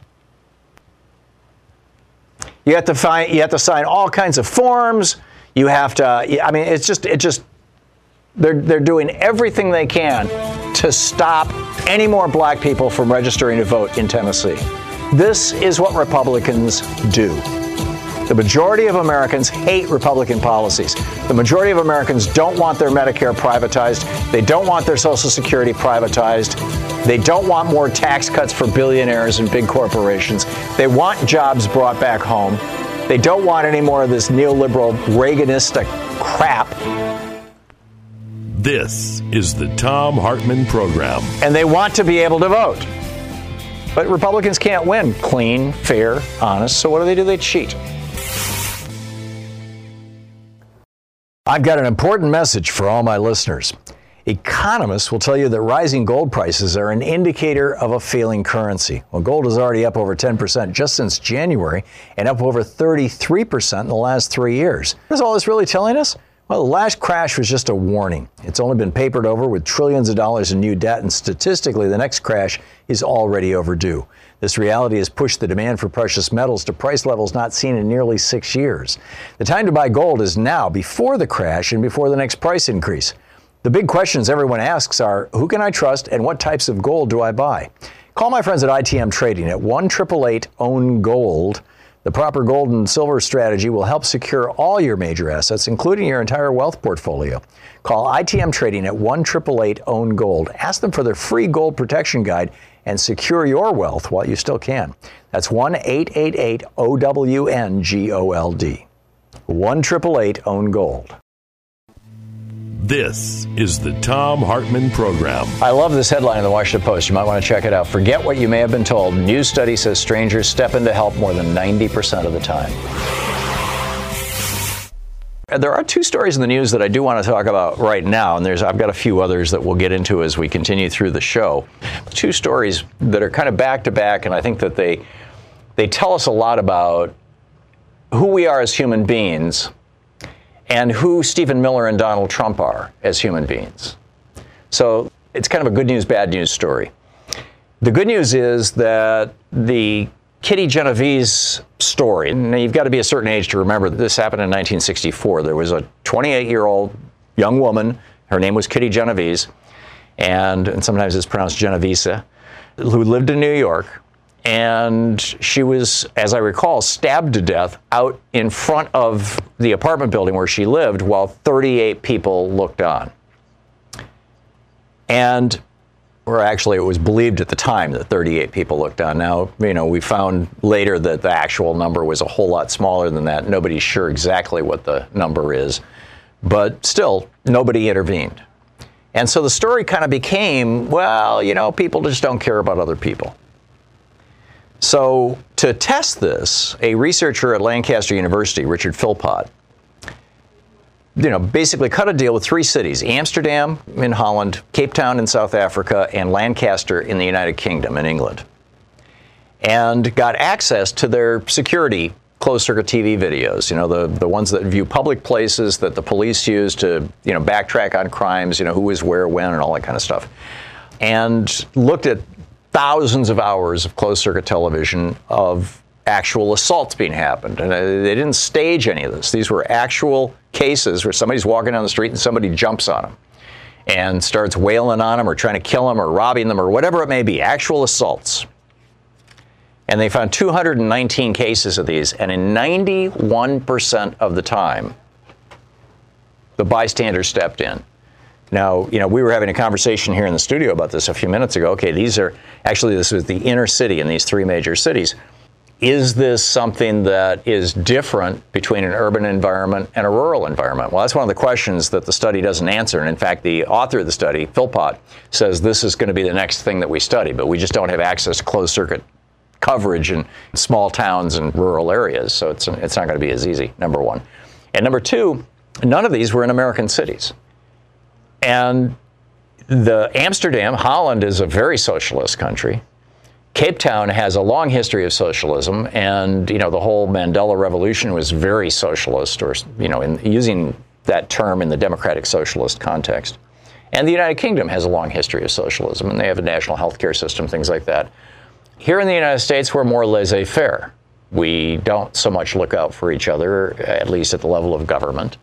Speaker 3: You have to find, you have to sign all kinds of forms. You have to, I mean, it's just, it just, they're, they're doing everything they can to stop any more black people from registering to vote in Tennessee. This is what Republicans do. The majority of Americans hate Republican policies. The majority of Americans don't want their Medicare privatized. They don't want their Social Security privatized. They don't want more tax cuts for billionaires and big corporations. They want jobs brought back home. They don't want any more of this neoliberal Reaganistic crap.
Speaker 4: This is the Thom Hartmann Program.
Speaker 3: And they want to be able to vote. But Republicans can't win clean, fair, honest. So what do they do? They cheat. I've got an important message for all my listeners. Economists will tell you that rising gold prices are an indicator of a failing currency. Well, gold is already up over ten percent just since January and up over thirty-three percent in the last three years. What is all this really telling us? Well, the last crash was just a warning. It's only been papered over with trillions of dollars in new debt, and statistically, the next crash is already overdue. This reality has pushed the demand for precious metals to price levels not seen in nearly six years. The time to buy gold is now, before the crash and before the next price increase. The big questions everyone asks are, who can I trust and what types of gold do I buy? Call my friends at I T M Trading at one eight eight eight own gold. The proper gold and silver strategy will help secure all your major assets, including your entire wealth portfolio. Call I T M Trading at one eight eight eight own gold. Ask them for their free gold protection guide and secure your wealth while you still can. That's one eight eight eight O W N G O L D. one eight eight eight own gold.
Speaker 4: This is the Thom Hartmann Program.
Speaker 3: I love this headline in the Washington Post. You might want to check it out. Forget what you may have been told. New study says strangers step in to help more than ninety percent of the time. There are two stories in the news that I do want to talk about right now, and there's I've got a few others that we'll get into as we continue through the show. Two stories that are kind of back to back, and I think that they they tell us a lot about who we are as human beings and who Stephen Miller and Donald Trump are as human beings. So it's kind of a good news, bad news story. The good news is that the Kitty Genovese story, and you've got to be a certain age to remember that this happened in nineteen sixty-four. There was a twenty-eight-year-old young woman, her name was Kitty Genovese, and, and sometimes it's pronounced Genovese, who lived in New York, and she was, as I recall, stabbed to death out in front of the apartment building where she lived while thirty-eight people looked on. And or actually, it was believed at the time that thirty-eight people looked on. Now, you know, we found later that the actual number was a whole lot smaller than that. Nobody's sure exactly what the number is, but still, nobody intervened. And so the story kind of became, well, you know, people just don't care about other people. So to test this, a researcher at Lancaster University, Richard Philpott, you know, basically cut a deal with three cities, Amsterdam in Holland, Cape Town in South Africa, and Lancaster in the United Kingdom in England, and got access to their security closed-circuit T V videos, you know, the, the ones that view public places that the police use to, you know, backtrack on crimes, you know, who was where, when, and all that kind of stuff, and looked at thousands of hours of closed-circuit television of actual assaults being happened. And they didn't stage any of this. These were actual cases where somebody's walking down the street and somebody jumps on them and starts wailing on them or trying to kill them or robbing them or whatever it may be, actual assaults. And they found two hundred nineteen cases of these, and in ninety-one percent of the time, the bystander stepped in. Now, you know, we were having a conversation here in the studio about this a few minutes ago. Okay, these are, actually this was the inner city in these three major cities. Is this something that is different between an urban environment and a rural environment? Well, that's one of the questions that the study doesn't answer. And in fact, the author of the study, Philpott, says this is going to be the next thing that we study, but we just don't have access to closed-circuit coverage in small towns and rural areas, so it's it's not going to be as easy, number one. And number two, none of these were in American cities. And the Amsterdam, Holland is a very socialist country. Cape Town has a long history of socialism, and, you know, the whole Mandela Revolution was very socialist, or, you know, in using that term in the democratic socialist context. And the United Kingdom has a long history of socialism, and they have a national health care system, things like that. Here in the United States, we're more laissez-faire. We don't so much look out for each other, at least at the level of government.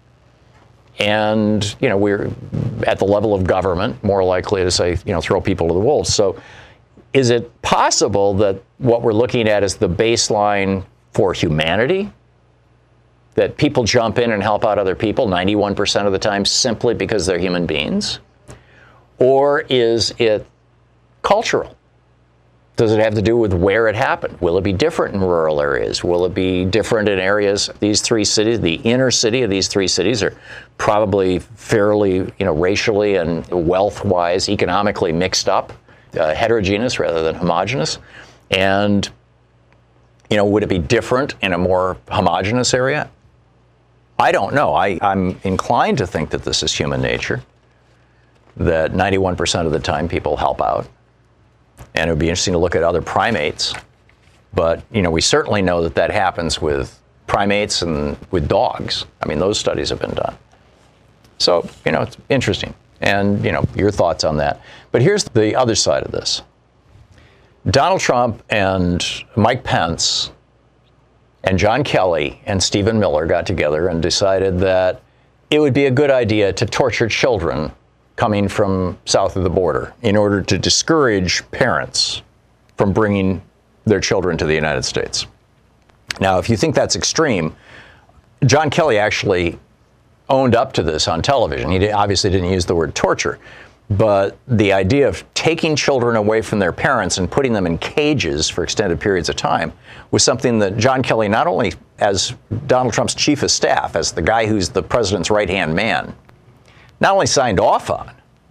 Speaker 3: And, you know, we're at the level of government more likely to say, you know, throw people to the wolves. So is it possible that what we're looking at is the baseline for humanity? That people jump in and help out other people ninety-one percent of the time simply because they're human beings? Or is it cultural? Does it have to do with where it happened? Will it be different in rural areas? Will it be different in areas? These three cities, the inner city of these three cities, are probably fairly, you know, racially and wealth-wise, economically mixed up, uh, heterogeneous rather than homogeneous. And, you know, would it be different in a more homogeneous area? I don't know. I, I'm inclined to think that this is human nature, that ninety-one percent of the time people help out. And it would be interesting to look at other primates. But, you know, we certainly know that that happens with primates and with dogs. I mean, those studies have been done. So, you know, it's interesting. And, you know, your thoughts on that. But here's the other side of this. Donald Trump and Mike Pence and John Kelly and Stephen Miller got together and decided that it would be a good idea to torture children coming from south of the border in order to discourage parents from bringing their children to the United States. Now, if you think that's extreme, John Kelly actually owned up to this on television. He obviously didn't use the word torture, but the idea of taking children away from their parents and putting them in cages for extended periods of time was something that John Kelly, not only as Donald Trump's chief of staff, as the guy who's the president's right-hand man, not only signed off on,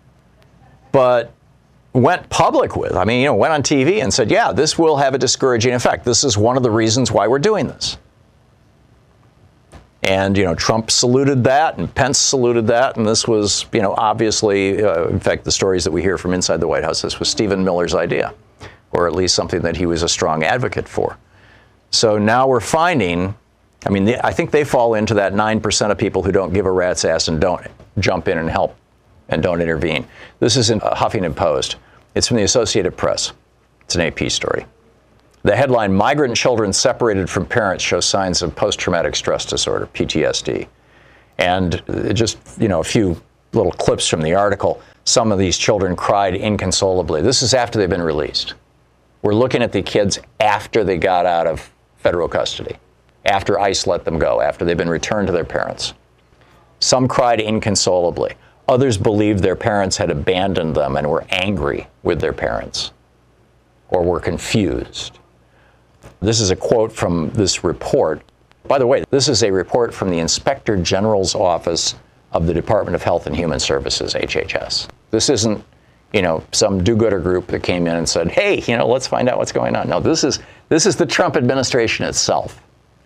Speaker 3: but went public with. I mean, you know, went on T V and said, yeah, this will have a discouraging effect. This is one of the reasons why we're doing this. And, you know, Trump saluted that and Pence saluted that. And this was, you know, obviously, uh, in fact, the stories that we hear from inside the White House, this was Stephen Miller's idea, or at least something that he was a strong advocate for. So now we're finding, I mean, the, I think they fall into that nine percent of people who don't give a rat's ass and don't jump in and help and don't intervene. This is in uh, Huffington Post. It's from the Associated Press. It's an A P story. The headline, Migrant Children Separated from Parents Show Signs of Post-Traumatic Stress Disorder, P T S D. And just, you know, a few little clips from the article. Some of these children cried inconsolably. This is after they've been released. We're looking at the kids after they got out of federal custody, after ICE let them go, after they've been returned to their parents. Some cried inconsolably. Others believed their parents had abandoned them and were angry with their parents or were confused. This is a quote from this report. By the way, this is a report from the Inspector General's Office of the Department of Health and Human Services, H H S. This isn't, you know, some do-gooder group that came in and said, hey, you know, let's find out what's going on. No, this is this is the Trump administration itself.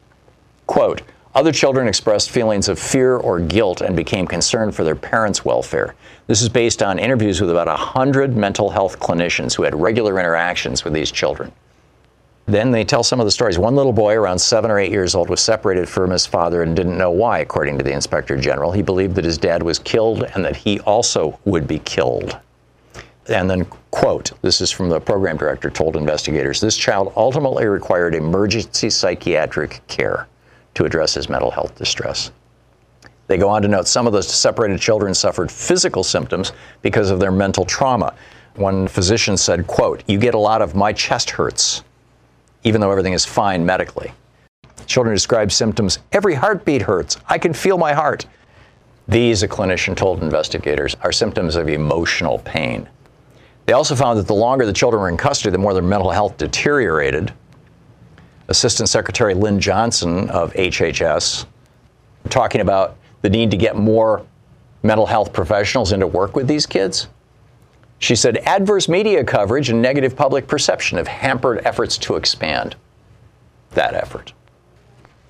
Speaker 3: Quote, other children expressed feelings of fear or guilt and became concerned for their parents' welfare. This is based on interviews with about one hundred mental health clinicians who had regular interactions with these children. Then they tell some of the stories. One little boy, around seven or eight years old, was separated from his father and didn't know why, according to the Inspector General. He believed that his dad was killed and that he also would be killed. And then, quote, this is from the program director, told investigators, this child ultimately required emergency psychiatric care to address his mental health distress. They go on to note some of the separated children suffered physical symptoms because of their mental trauma. One physician said, quote, you get a lot of my chest hurts, even though everything is fine medically. Children describe symptoms, every heartbeat hurts, I can feel my heart. These, a clinician told investigators, are symptoms of emotional pain. They also found that the longer the children were in custody, the more their mental health deteriorated. Assistant Secretary Lynn Johnson of H H S, talking about the need to get more mental health professionals into work with these kids. She said, adverse media coverage and negative public perception have hampered efforts to expand that effort.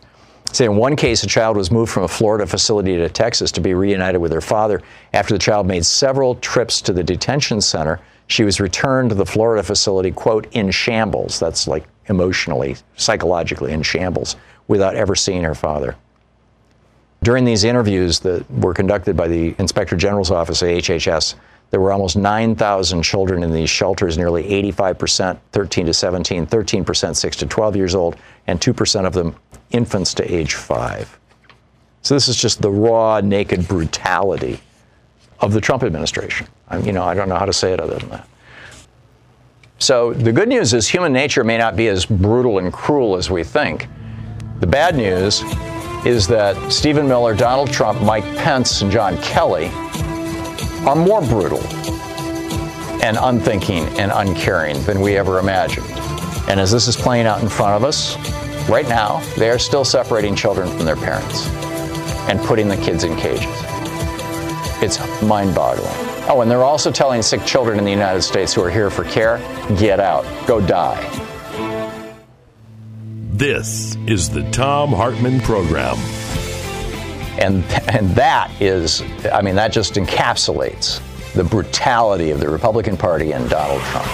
Speaker 3: Say in one case, a child was moved from a Florida facility to Texas to be reunited with her father. After the child made several trips to the detention center, she was returned to the Florida facility, quote, in shambles. That's like emotionally, psychologically in shambles, without ever seeing her father. During these interviews that were conducted by the Inspector General's office at H H S, there were almost nine thousand children in these shelters, nearly eighty-five percent thirteen to seventeen, thirteen percent six to twelve years old, and two percent of them infants to age five. So this is just the raw, naked brutality of the Trump administration. I, you know, I don't know how to say it other than that. So the good news is human nature may not be as brutal and cruel as we think. The bad news is that Stephen Miller, Donald Trump, Mike Pence, and John Kelly are more brutal and unthinking and uncaring than we ever imagined. And as this is playing out in front of us, right now, they are still separating children from their parents and putting the kids in cages. It's mind-boggling. Oh, and they're also telling sick children in the United States who are here for care, get out, go die.
Speaker 4: This is the Thom Hartmann Program.
Speaker 3: And and that is, I mean, that just encapsulates the brutality of the Republican Party and Donald Trump.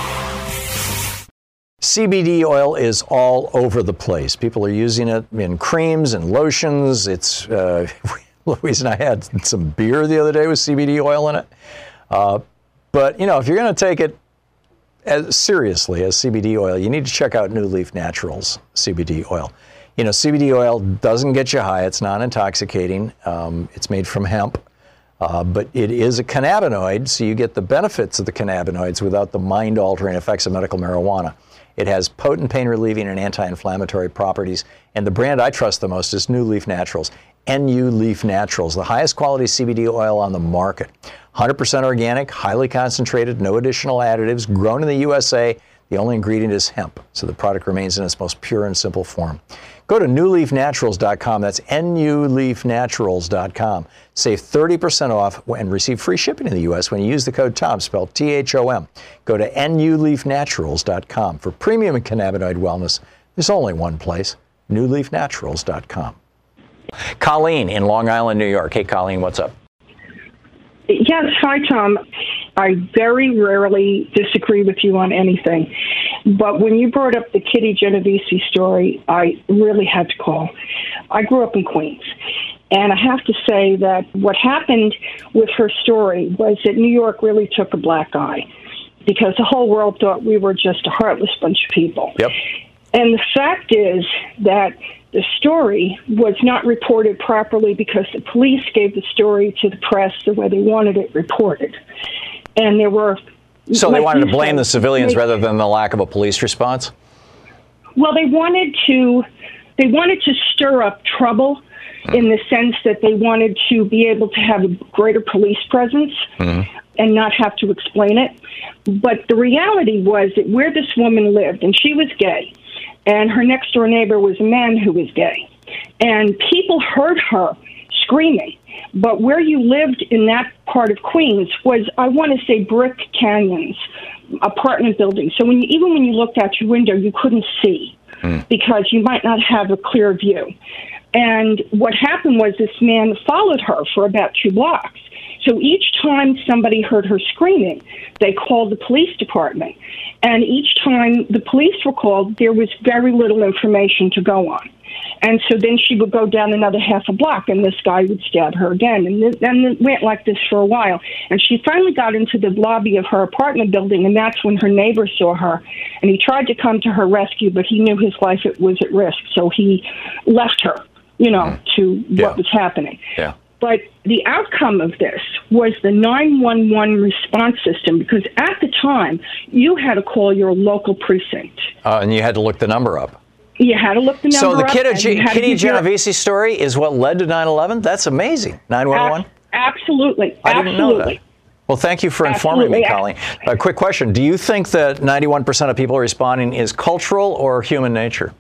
Speaker 3: C B D oil is all over the place. People are using it in creams and lotions. It's, uh, Louise and I had some beer the other day with C B D oil in it. Uh, but, you know, if you're going to take it as seriously as C B D oil, you need to check out New Leaf Naturals C B D oil. You know, C B D oil doesn't get you high. It's non-intoxicating. Um, it's made from hemp. Uh, but it is a cannabinoid, so you get the benefits of the cannabinoids without the mind-altering effects of medical marijuana. It has potent pain-relieving and anti-inflammatory properties. And the brand I trust the most is New Leaf Naturals. N U Leaf Naturals, the highest quality C B D oil on the market. one hundred percent organic, highly concentrated, no additional additives, grown in the U S A. The only ingredient is hemp, so the product remains in its most pure and simple form. Go to new leaf naturals dot com. That's N U leaf naturals dot com. Save thirty percent off and receive free shipping in the U S when you use the code THOM, spelled T H O M. Go to N U leaf naturals dot com. For premium cannabinoid wellness, there's only one place, new leaf naturals dot com. Colleen in Long Island, New York. Hey, Colleen, what's up?
Speaker 9: Yes, hi, Tom. I very rarely disagree with you on anything. But when you brought up the Kitty Genovese story, I really had to call. I grew up in Queens. And I have to say that what happened with her story was that New York really took a black eye because the whole world thought we were just a heartless bunch of people.
Speaker 3: Yep.
Speaker 9: And the fact is that the story was not reported properly because the police gave the story to the press the way they wanted it reported. And there were...
Speaker 3: So they wanted to blame
Speaker 9: said,
Speaker 3: the civilians
Speaker 9: they,
Speaker 3: rather than the lack of a police response?
Speaker 9: Well, they wanted to they wanted to stir up trouble mm. in the sense that they wanted to be able to have a greater police presence mm. and not have to explain it. But the reality was that where this woman lived, and she was gay, and her next-door neighbor was a man who was gay, and people heard her screaming. But where you lived in that part of Queens was, I want to say, brick canyons, apartment buildings. So when you, even when you looked out your window, you couldn't see mm. because you might not have a clear view. And what happened was this man followed her for about two blocks. So each time somebody heard her screaming, they called the police department. And each time the police were called, there was very little information to go on. And so then she would go down another half a block, and this guy would stab her again. And then it went like this for a while. And she finally got into the lobby of her apartment building, and that's when her neighbor saw her. And he tried to come to her rescue, but he knew his life was at risk. So he left her, you know, to
Speaker 3: yeah.
Speaker 9: what was happening.
Speaker 3: Yeah.
Speaker 9: But the outcome of this was the nine one one response system, because at the time, you had to call your local precinct.
Speaker 3: Uh, and you had to look the number up.
Speaker 9: You had to look the number
Speaker 3: so the
Speaker 9: up.
Speaker 3: Kitty,
Speaker 9: So the
Speaker 3: Kitty Genovese story is what led to nine eleven? That's amazing. nine one one?
Speaker 9: Absolutely.
Speaker 3: I didn't
Speaker 9: Absolutely.
Speaker 3: know that. Well, thank you for informing
Speaker 9: Absolutely.
Speaker 3: me, Colleen. A quick question. Do you think that ninety-one percent of people responding is cultural or human nature?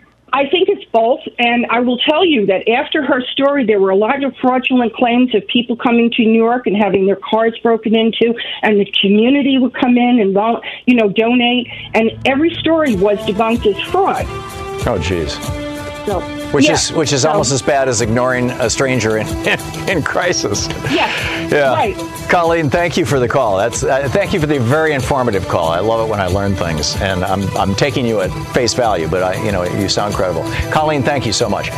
Speaker 9: I think it's both, and I will tell you that after her story, there were a lot of fraudulent claims of people coming to New York and having their cars broken into, and the community would come in and, you know, donate, and every story was debunked as fraud.
Speaker 3: Oh, geez.
Speaker 9: So
Speaker 3: Which
Speaker 9: Yeah,
Speaker 3: is which is
Speaker 9: so-
Speaker 3: almost as bad as ignoring a stranger in in, in crisis.
Speaker 9: Yes.
Speaker 3: Yeah.
Speaker 9: Right.
Speaker 3: Colleen, thank you for the call. That's uh, thank you for the very informative call. I love it when I learn things, and I'm I'm taking you at face value, but I you know you sound credible. Colleen, thank you so much.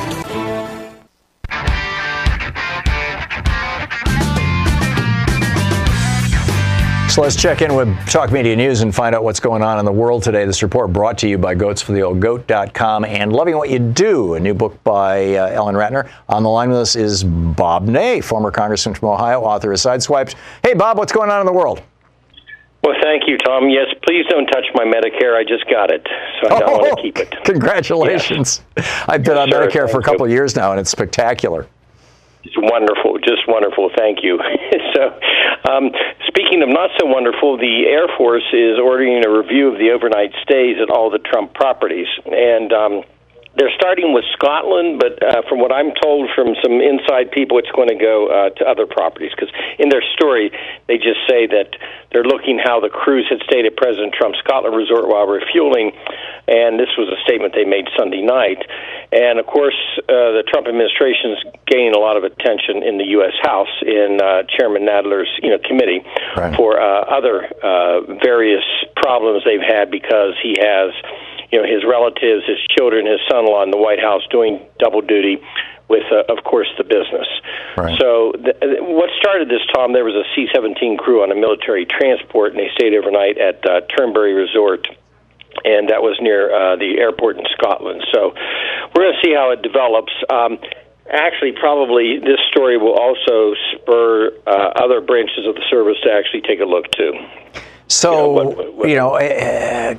Speaker 3: So let's check in with Talk Media News and find out what's going on in the world today. This report brought to you by goats for the old goat dot com and Loving What You Do, a new book by uh, Ellen Ratner. On the line with us is Bob Ney, former congressman from Ohio, author of Sideswiped. Hey, Bob, what's going on in the world?
Speaker 10: Well, thank you, Tom. Yes, please don't touch my Medicare. I just got it, so I don't
Speaker 3: oh,
Speaker 10: want to keep it.
Speaker 3: Congratulations. Yes. I've been on
Speaker 10: Sure,
Speaker 3: Medicare for a couple of years now, and it's spectacular.
Speaker 10: It's wonderful, just wonderful. Thank you. so, um, speaking of not so wonderful, the Air Force is ordering a review of the overnight stays at all the Trump properties. And um, they're starting with Scotland, but uh, from what I'm told from some inside people, it's going to go uh, to other properties. Because in their story, they just say that they're looking how the crews had stayed at President Trump's Scotland resort while refueling. And this was a statement they made Sunday night. And, of course, uh, the Trump administration is gaining a lot of attention in the U S House in uh, Chairman Nadler's you know, committee
Speaker 3: right.
Speaker 10: for uh, other uh, various problems they've had because he has, you know, his relatives, his children, his son-in-law in the White House doing double duty with, uh, of course, the business.
Speaker 3: Right.
Speaker 10: So th- what started this, Tom, there was a C seventeen crew on a military transport, and they stayed overnight at uh, Turnberry Resort, and that was near uh, the airport in Scotland. So we're going to see how it develops. Um, actually, probably this story will also spur uh, other branches of the service to actually take a look, too.
Speaker 3: So, you know, what, what, you know uh,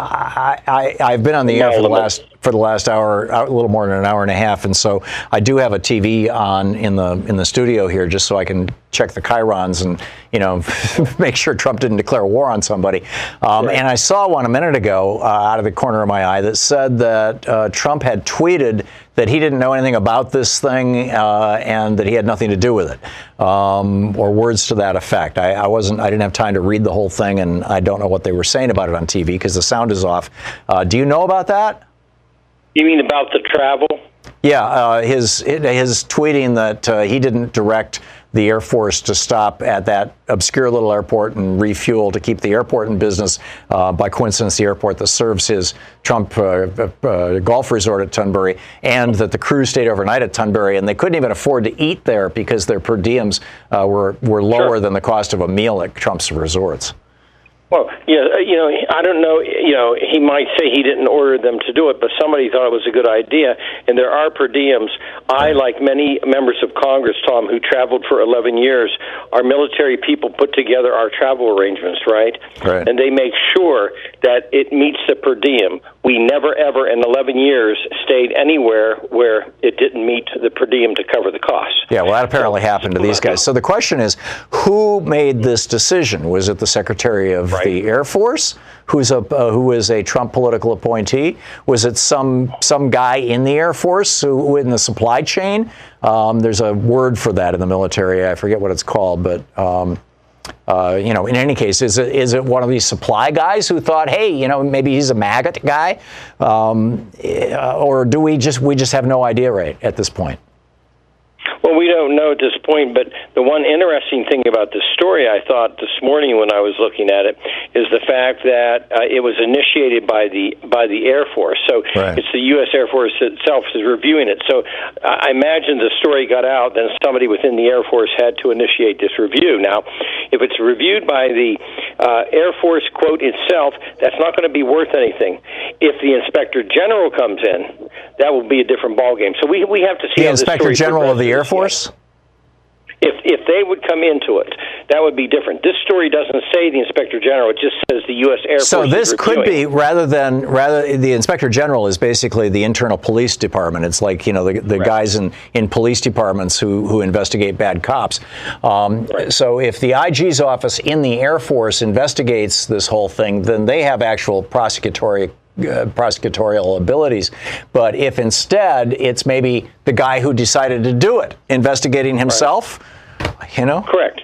Speaker 3: I, I, I've been on the air for the last for the last hour, a little more than an hour and a half, and so I do have a T V on in the in the studio here, just so I can check the chyrons and you know make sure Trump didn't declare war on somebody. Um, right. And I saw one a minute ago uh, out of the corner of my eye that said that uh, Trump had tweeted that he didn't know anything about this thing uh, and that he had nothing to do with it, um, or words to that effect. I, I wasn't, I didn't have time to read the whole thing, and I don't know what they were saying about it on T V because the sound is off. Uh, do you know about that?
Speaker 10: You mean about the travel?
Speaker 3: Yeah, uh, his his tweeting that uh, he didn't direct the Air Force to stop at that obscure little airport and refuel to keep the airport in business. Uh, by coincidence, the airport that serves his Trump uh, uh, golf resort at Turnberry, and that the crew stayed overnight at Turnberry, and they couldn't even afford to eat there because their per diems uh, were were lower sure. than the cost of a meal at Trump's resorts.
Speaker 10: Well, yeah, you know, I don't know, you know, he might say he didn't order them to do it, but somebody thought it was a good idea, and there are per diems. I, like many members of Congress, Tom, who traveled for eleven years, our military people put together our travel arrangements, right?
Speaker 3: Right.
Speaker 10: And they make sure that it meets the per diem. We never, ever in eleven years stayed anywhere where it didn't meet the per diem to cover the costs.
Speaker 3: Yeah, well, that apparently so, happened to these guys. So the question is, who made this decision? Was it the Secretary of right. the Air Force, who's a uh, who is a Trump political appointee? Was it some some guy in the Air Force who in the supply chain? Um, there's a word for that in the military. I forget what it's called, but. Um, Uh, you know, in any case, is it is it one of these supply guys who thought, hey, you know, maybe he's a MAGA guy, um, or do we just we just have no idea right at this point?
Speaker 10: Well, we don't know at this point, but the one interesting thing about this story, I thought this morning when I was looking at it, is the fact that uh, it was initiated by the by the Air Force. So
Speaker 3: right.
Speaker 10: it's the U S Air Force itself is reviewing it. So I imagine the story got out, then somebody within the Air Force had to initiate this review. Now, if it's reviewed by the uh, Air Force, quote, itself, that's not going to be worth anything. If the Inspector General comes in, that will be a different ballgame. So we we have to see
Speaker 3: the
Speaker 10: how this
Speaker 3: Inspector
Speaker 10: story
Speaker 3: General of the Air Force?
Speaker 10: If if they would come into it, that would be different. This story doesn't say the Inspector General; it just says the U S Air Force.
Speaker 3: So this
Speaker 10: is
Speaker 3: could be rather than rather the Inspector General is basically the internal police department. It's like you know the the right. guys in, in police departments who who investigate bad cops. Um, right. So if the I G's office in the Air Force investigates this whole thing, then they have actual prosecutory. Uh, prosecutorial abilities. But if instead it's maybe the guy who decided to do it investigating himself, right. you know?
Speaker 10: Correct.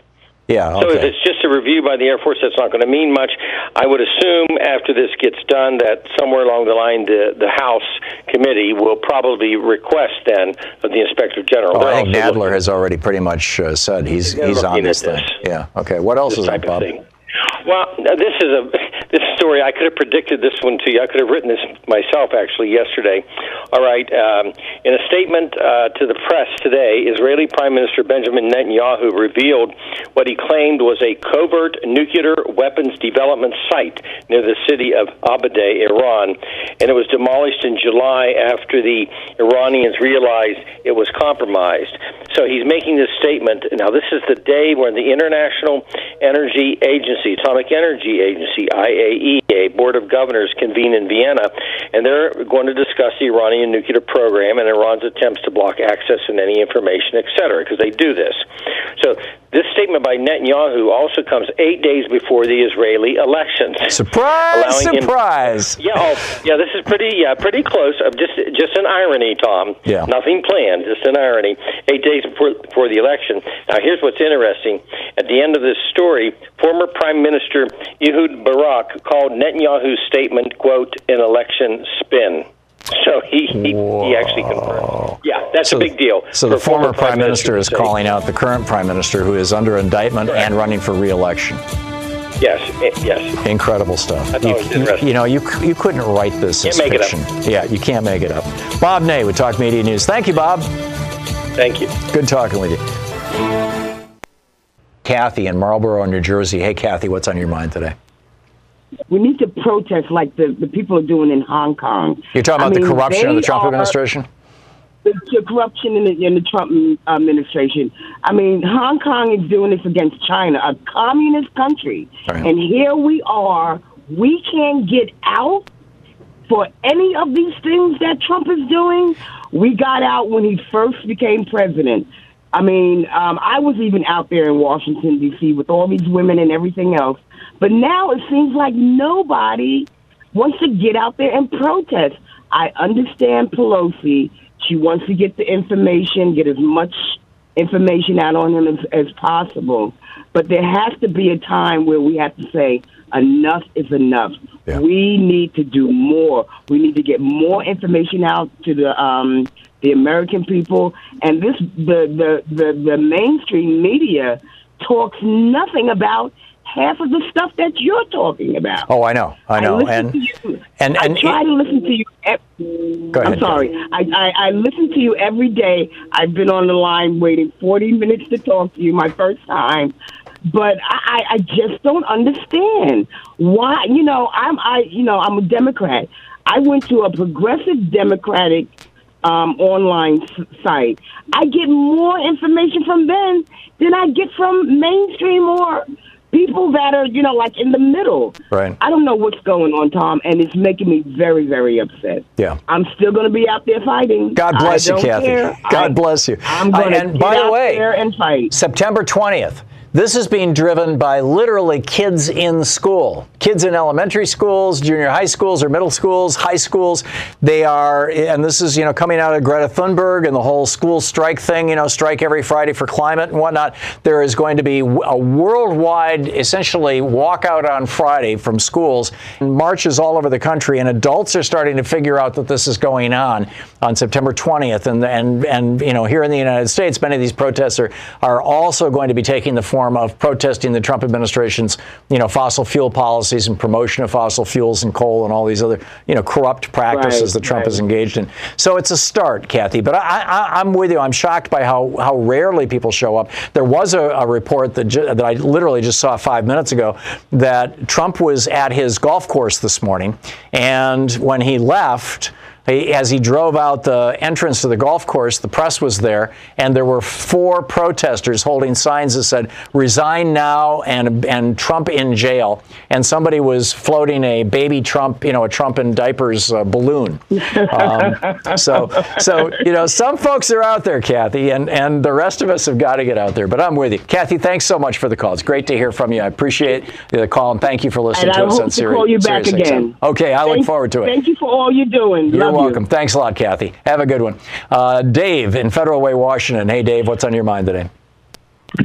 Speaker 3: Yeah, okay.
Speaker 10: So if it's just a review by the Air Force, that's not going to mean much. I would assume after this gets done that somewhere along the line the, the House committee will probably request then of the Inspector General.
Speaker 3: Oh, I think Nadler has already pretty much uh, said he's he's on this thing.
Speaker 10: This.
Speaker 3: Yeah. Okay. What else
Speaker 10: this
Speaker 3: is up, Bob?
Speaker 10: Well, this is a this story. I could have predicted this one to you. I could have written this myself actually yesterday. All right. Um, in a statement uh, to the press today, Israeli Prime Minister Benjamin Netanyahu revealed what he claimed was a covert nuclear weapons development site near the city of Abbey, Iran, and it was demolished in July after the Iranians realized it was compromised. So he's making this statement. Now, this is the day when the International Energy Agency, Atomic Energy Agency, I A E A, Board of Governors convene in Vienna, and they're going to discuss the Iranian nuclear program and Iran's attempts to block access and any information, et cetera, because they do this. So this statement by Netanyahu also comes eight days before the Israeli elections.
Speaker 3: Surprise! Surprise!
Speaker 10: Him, yeah, oh, yeah. This is pretty, yeah, pretty close. Of just, just an irony, Tom.
Speaker 3: Yeah.
Speaker 10: Nothing planned, just an irony. Eight days before, before the election. Now, here's what's interesting. At the end of this story, former Prime Minister Ehud Barak called Netanyahu's statement, "quote, an election spin." So he, he, he actually confirmed. Yeah, that's
Speaker 3: so,
Speaker 10: a big deal.
Speaker 3: So the former, former Prime, Prime Minister, Minister is calling out the current Prime Minister, who is under indictment Correct. and running for re-election.
Speaker 10: Yes, yes.
Speaker 3: Incredible stuff.
Speaker 10: I thought
Speaker 3: you,
Speaker 10: it was interesting.
Speaker 3: You know, you you couldn't write this
Speaker 10: can't
Speaker 3: as
Speaker 10: make
Speaker 3: fiction.
Speaker 10: It up.
Speaker 3: Yeah, you can't make it up. Bob Ney with Talk Media News. Thank you, Bob.
Speaker 10: Thank you.
Speaker 3: Good talking with you. Kathy in Marlboro, New Jersey. Hey, Kathy, what's on your mind today?
Speaker 11: We need to protest like the, the people are doing in Hong Kong.
Speaker 3: You're talking about I mean, the corruption of the Trump administration?
Speaker 11: The, the corruption in the, in the Trump administration. I mean, Hong Kong is doing this against China, a communist country. Right. And here we are. We can't get out for any of these things that Trump is doing. We got out when he first became president. I mean, um, I was even out there in Washington, D C with all these women and everything else. But now it seems like nobody wants to get out there and protest. I understand Pelosi. She wants to get the information, get as much information out on him as, as possible. But there has to be a time where we have to say, enough is enough. Yeah. We need to do more. We need to get more information out to the um, the American people. And this the, the, the, the mainstream media talks nothing about half of the stuff that you're talking about.
Speaker 3: Oh, I know, I know,
Speaker 11: I
Speaker 3: and,
Speaker 11: and
Speaker 3: and and
Speaker 11: I try
Speaker 3: it,
Speaker 11: to listen to you. Every,
Speaker 3: go ahead,
Speaker 11: I'm sorry, I, I I listen to you every day. I've been on the line waiting forty minutes to talk to you, my first time, but I, I just don't understand why. You know, I'm I you know I'm a Democrat. I went to a progressive Democratic um, online s- site. I get more information from them than I get from mainstream or people that are, you know, like in the middle.
Speaker 3: Right.
Speaker 11: I don't know what's going on, Tom, and it's making me very, very upset.
Speaker 3: Yeah.
Speaker 11: I'm still going to be out there fighting.
Speaker 3: God bless you, Kathy.
Speaker 11: Care.
Speaker 3: God
Speaker 11: I,
Speaker 3: bless you.
Speaker 11: I'm going to get
Speaker 3: by
Speaker 11: out
Speaker 3: the way,
Speaker 11: there and fight.
Speaker 3: September twentieth. This is being driven by literally kids in school, kids in elementary schools, junior high schools or middle schools, high schools. They are, and this is, you know, coming out of Greta Thunberg and the whole school strike thing, you know, strike every Friday for climate and whatnot. There is going to be a worldwide, essentially, walkout on Friday from schools, marches all over the country, and adults are starting to figure out that this is going on on September twentieth. And, and, and you know, here in the United States, many of these protests are, are also going to be taking the form of protesting the Trump administration's, you know, fossil fuel policies and promotion of fossil fuels and coal and all these other, you know, corrupt practices right, that Trump right. is engaged in. So it's a start, Kathy. But I, I, I'm with you. I'm shocked by how, how rarely people show up. There was a, a report that ju- that I literally just saw five minutes ago that Trump was at his golf course this morning, and when he left, as he drove out the entrance to the golf course, the press was there, and there were four protesters holding signs that said, "Resign now," and and Trump in jail. And somebody was floating a baby Trump, you know, a Trump in diapers uh, balloon. Um, so, so you know, some folks are out there, Kathy, and, and the rest of us have got to get out there. But I'm with you. Kathy, thanks so much for the call. It's great to hear from you. I appreciate the call, and thank you for listening
Speaker 11: and
Speaker 3: to
Speaker 11: I
Speaker 3: us
Speaker 11: hope
Speaker 3: on
Speaker 11: to
Speaker 3: Sirius.
Speaker 11: call you back again.
Speaker 3: Okay, I
Speaker 11: thank,
Speaker 3: look forward to it.
Speaker 11: Thank you for all you're doing.
Speaker 3: You're
Speaker 11: Love
Speaker 3: welcome.
Speaker 11: You.
Speaker 3: Thanks a lot, Kathy. Have a good one. Uh, Dave in Federal Way, Washington. Hey, Dave, what's on your mind today?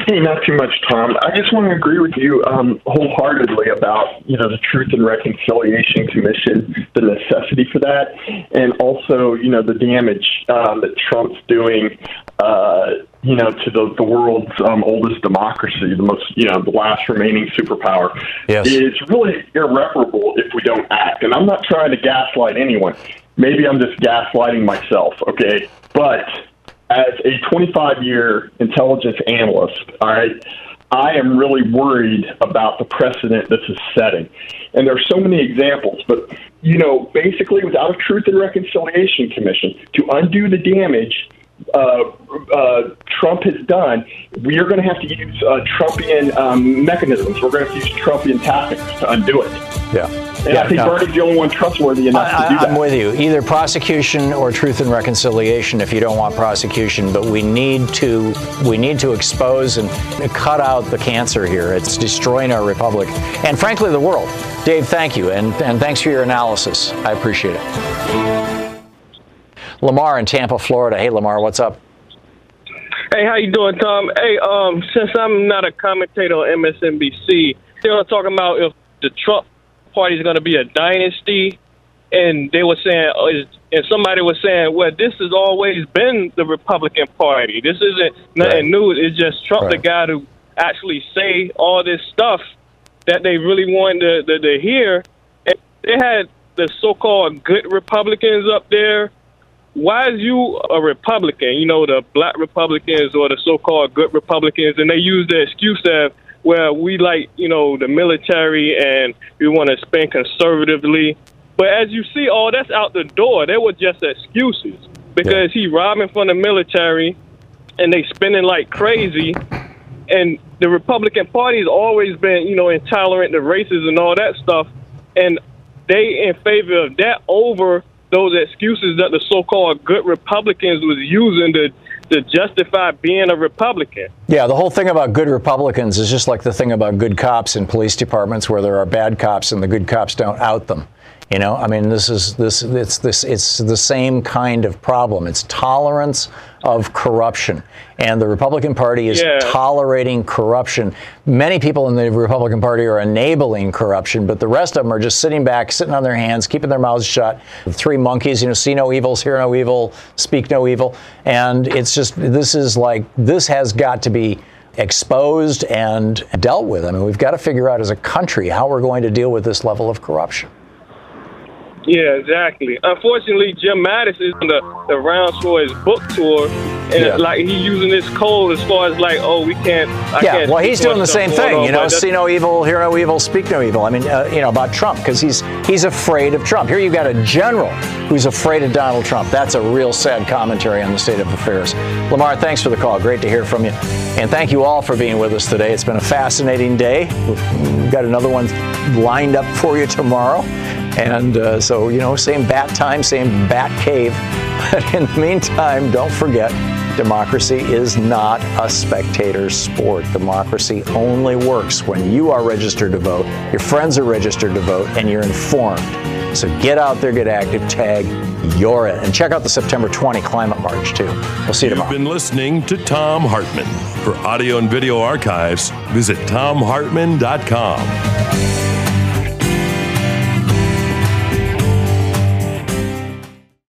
Speaker 12: Hey, not too much, Tom. I just want to agree with you um, wholeheartedly about, you know, the Truth and Reconciliation Commission, the necessity for that, and also, you know, the damage um, that Trump's doing, uh, you know, to the, the world's um, oldest democracy, the most, you know, the last remaining superpower,
Speaker 3: yes.
Speaker 12: is really irreparable if we don't act. And I'm not trying to gaslight anyone. Maybe I'm just gaslighting myself, okay? But as a twenty-five-year intelligence analyst, all right, I am really worried about the precedent this is setting. And there are so many examples, but, you know, basically without a Truth and Reconciliation Commission to undo the damage uh, uh, Trump has done, we are going to have to use uh, Trumpian um, mechanisms. We're going to have to use Trumpian tactics to undo it.
Speaker 3: Yeah.
Speaker 12: And
Speaker 3: yeah,
Speaker 12: I think
Speaker 3: no.
Speaker 12: Bernie's the only one trustworthy enough
Speaker 3: I,
Speaker 12: to do that.
Speaker 3: I'm with you. Either prosecution or Truth and Reconciliation if you don't want prosecution. But we need to we need to expose and cut out the cancer here. It's destroying our republic and, frankly, the world. Dave, thank you. And, and thanks for your analysis. I appreciate it. Lamar in Tampa, Florida. Hey, Lamar, what's up?
Speaker 13: Hey, how you doing, Tom? Hey, um, since I'm not a commentator on M S N B C, they were talking about if the Trump party is going to be a dynasty, and they were saying, oh, is, and somebody was saying, well, this has always been the Republican Party. This isn't nothing right. new. It's just Trump, right. the guy to actually say all this stuff that they really wanted to, to, to hear. And they had the so-called good Republicans up there. Why is you a Republican, you know, the black Republicans or the so-called good Republicans, and they use the excuse that, well, we like, you know, the military and we want to spend conservatively. But as you see, all that's out the door. They were just excuses because yeah. he robbing from the military and they spending like crazy. And the Republican Party has always been, you know, intolerant to races and all that stuff. And they in favor of that over those excuses that the so-called good Republicans was using to to justify being a Republican.
Speaker 3: Yeah, the whole thing about good Republicans is just like the thing about good cops in police departments where there are bad cops and the good cops don't out them. You know, I mean, this is this it's this it's the same kind of problem. It's tolerance of corruption. And the Republican Party is yeah. tolerating corruption. Many people in the Republican Party are enabling corruption, but the rest of them are just sitting back, sitting on their hands, keeping their mouths shut. The three monkeys, you know, see no evils, hear no evil, speak no evil. And it's just, this is like, this has got to be exposed and dealt with. I mean, we've got to figure out as a country how we're going to deal with this level of corruption.
Speaker 13: Yeah, exactly. Unfortunately, Jim Mattis is in the, the rounds for his book tour, and yeah. like he using this code as far as like, oh, we can't. I
Speaker 3: yeah,
Speaker 13: can't
Speaker 3: well, he's doing the same thing, on, you know, see no evil, hear no evil, speak no evil. I mean, uh, you know, about Trump, because he's he's afraid of Trump. Here you've got a general who's afraid of Donald Trump. That's a real sad commentary on the state of affairs. Lamar, thanks for the call. Great to hear from you. And thank you all for being with us today. It's been a fascinating day. We've got another one lined up for you tomorrow. And uh, so, you know, same bat time, same bat cave. But in the meantime, don't forget, democracy is not a spectator sport. Democracy only works when you are registered to vote, your friends are registered to vote, and you're informed. So get out there, get active, tag, you're it. And check out the September twentieth Climate March, too. We'll see you tomorrow.
Speaker 4: You've been listening to Thom Hartmann. For audio and video archives, visit Thom Hartmann dot com.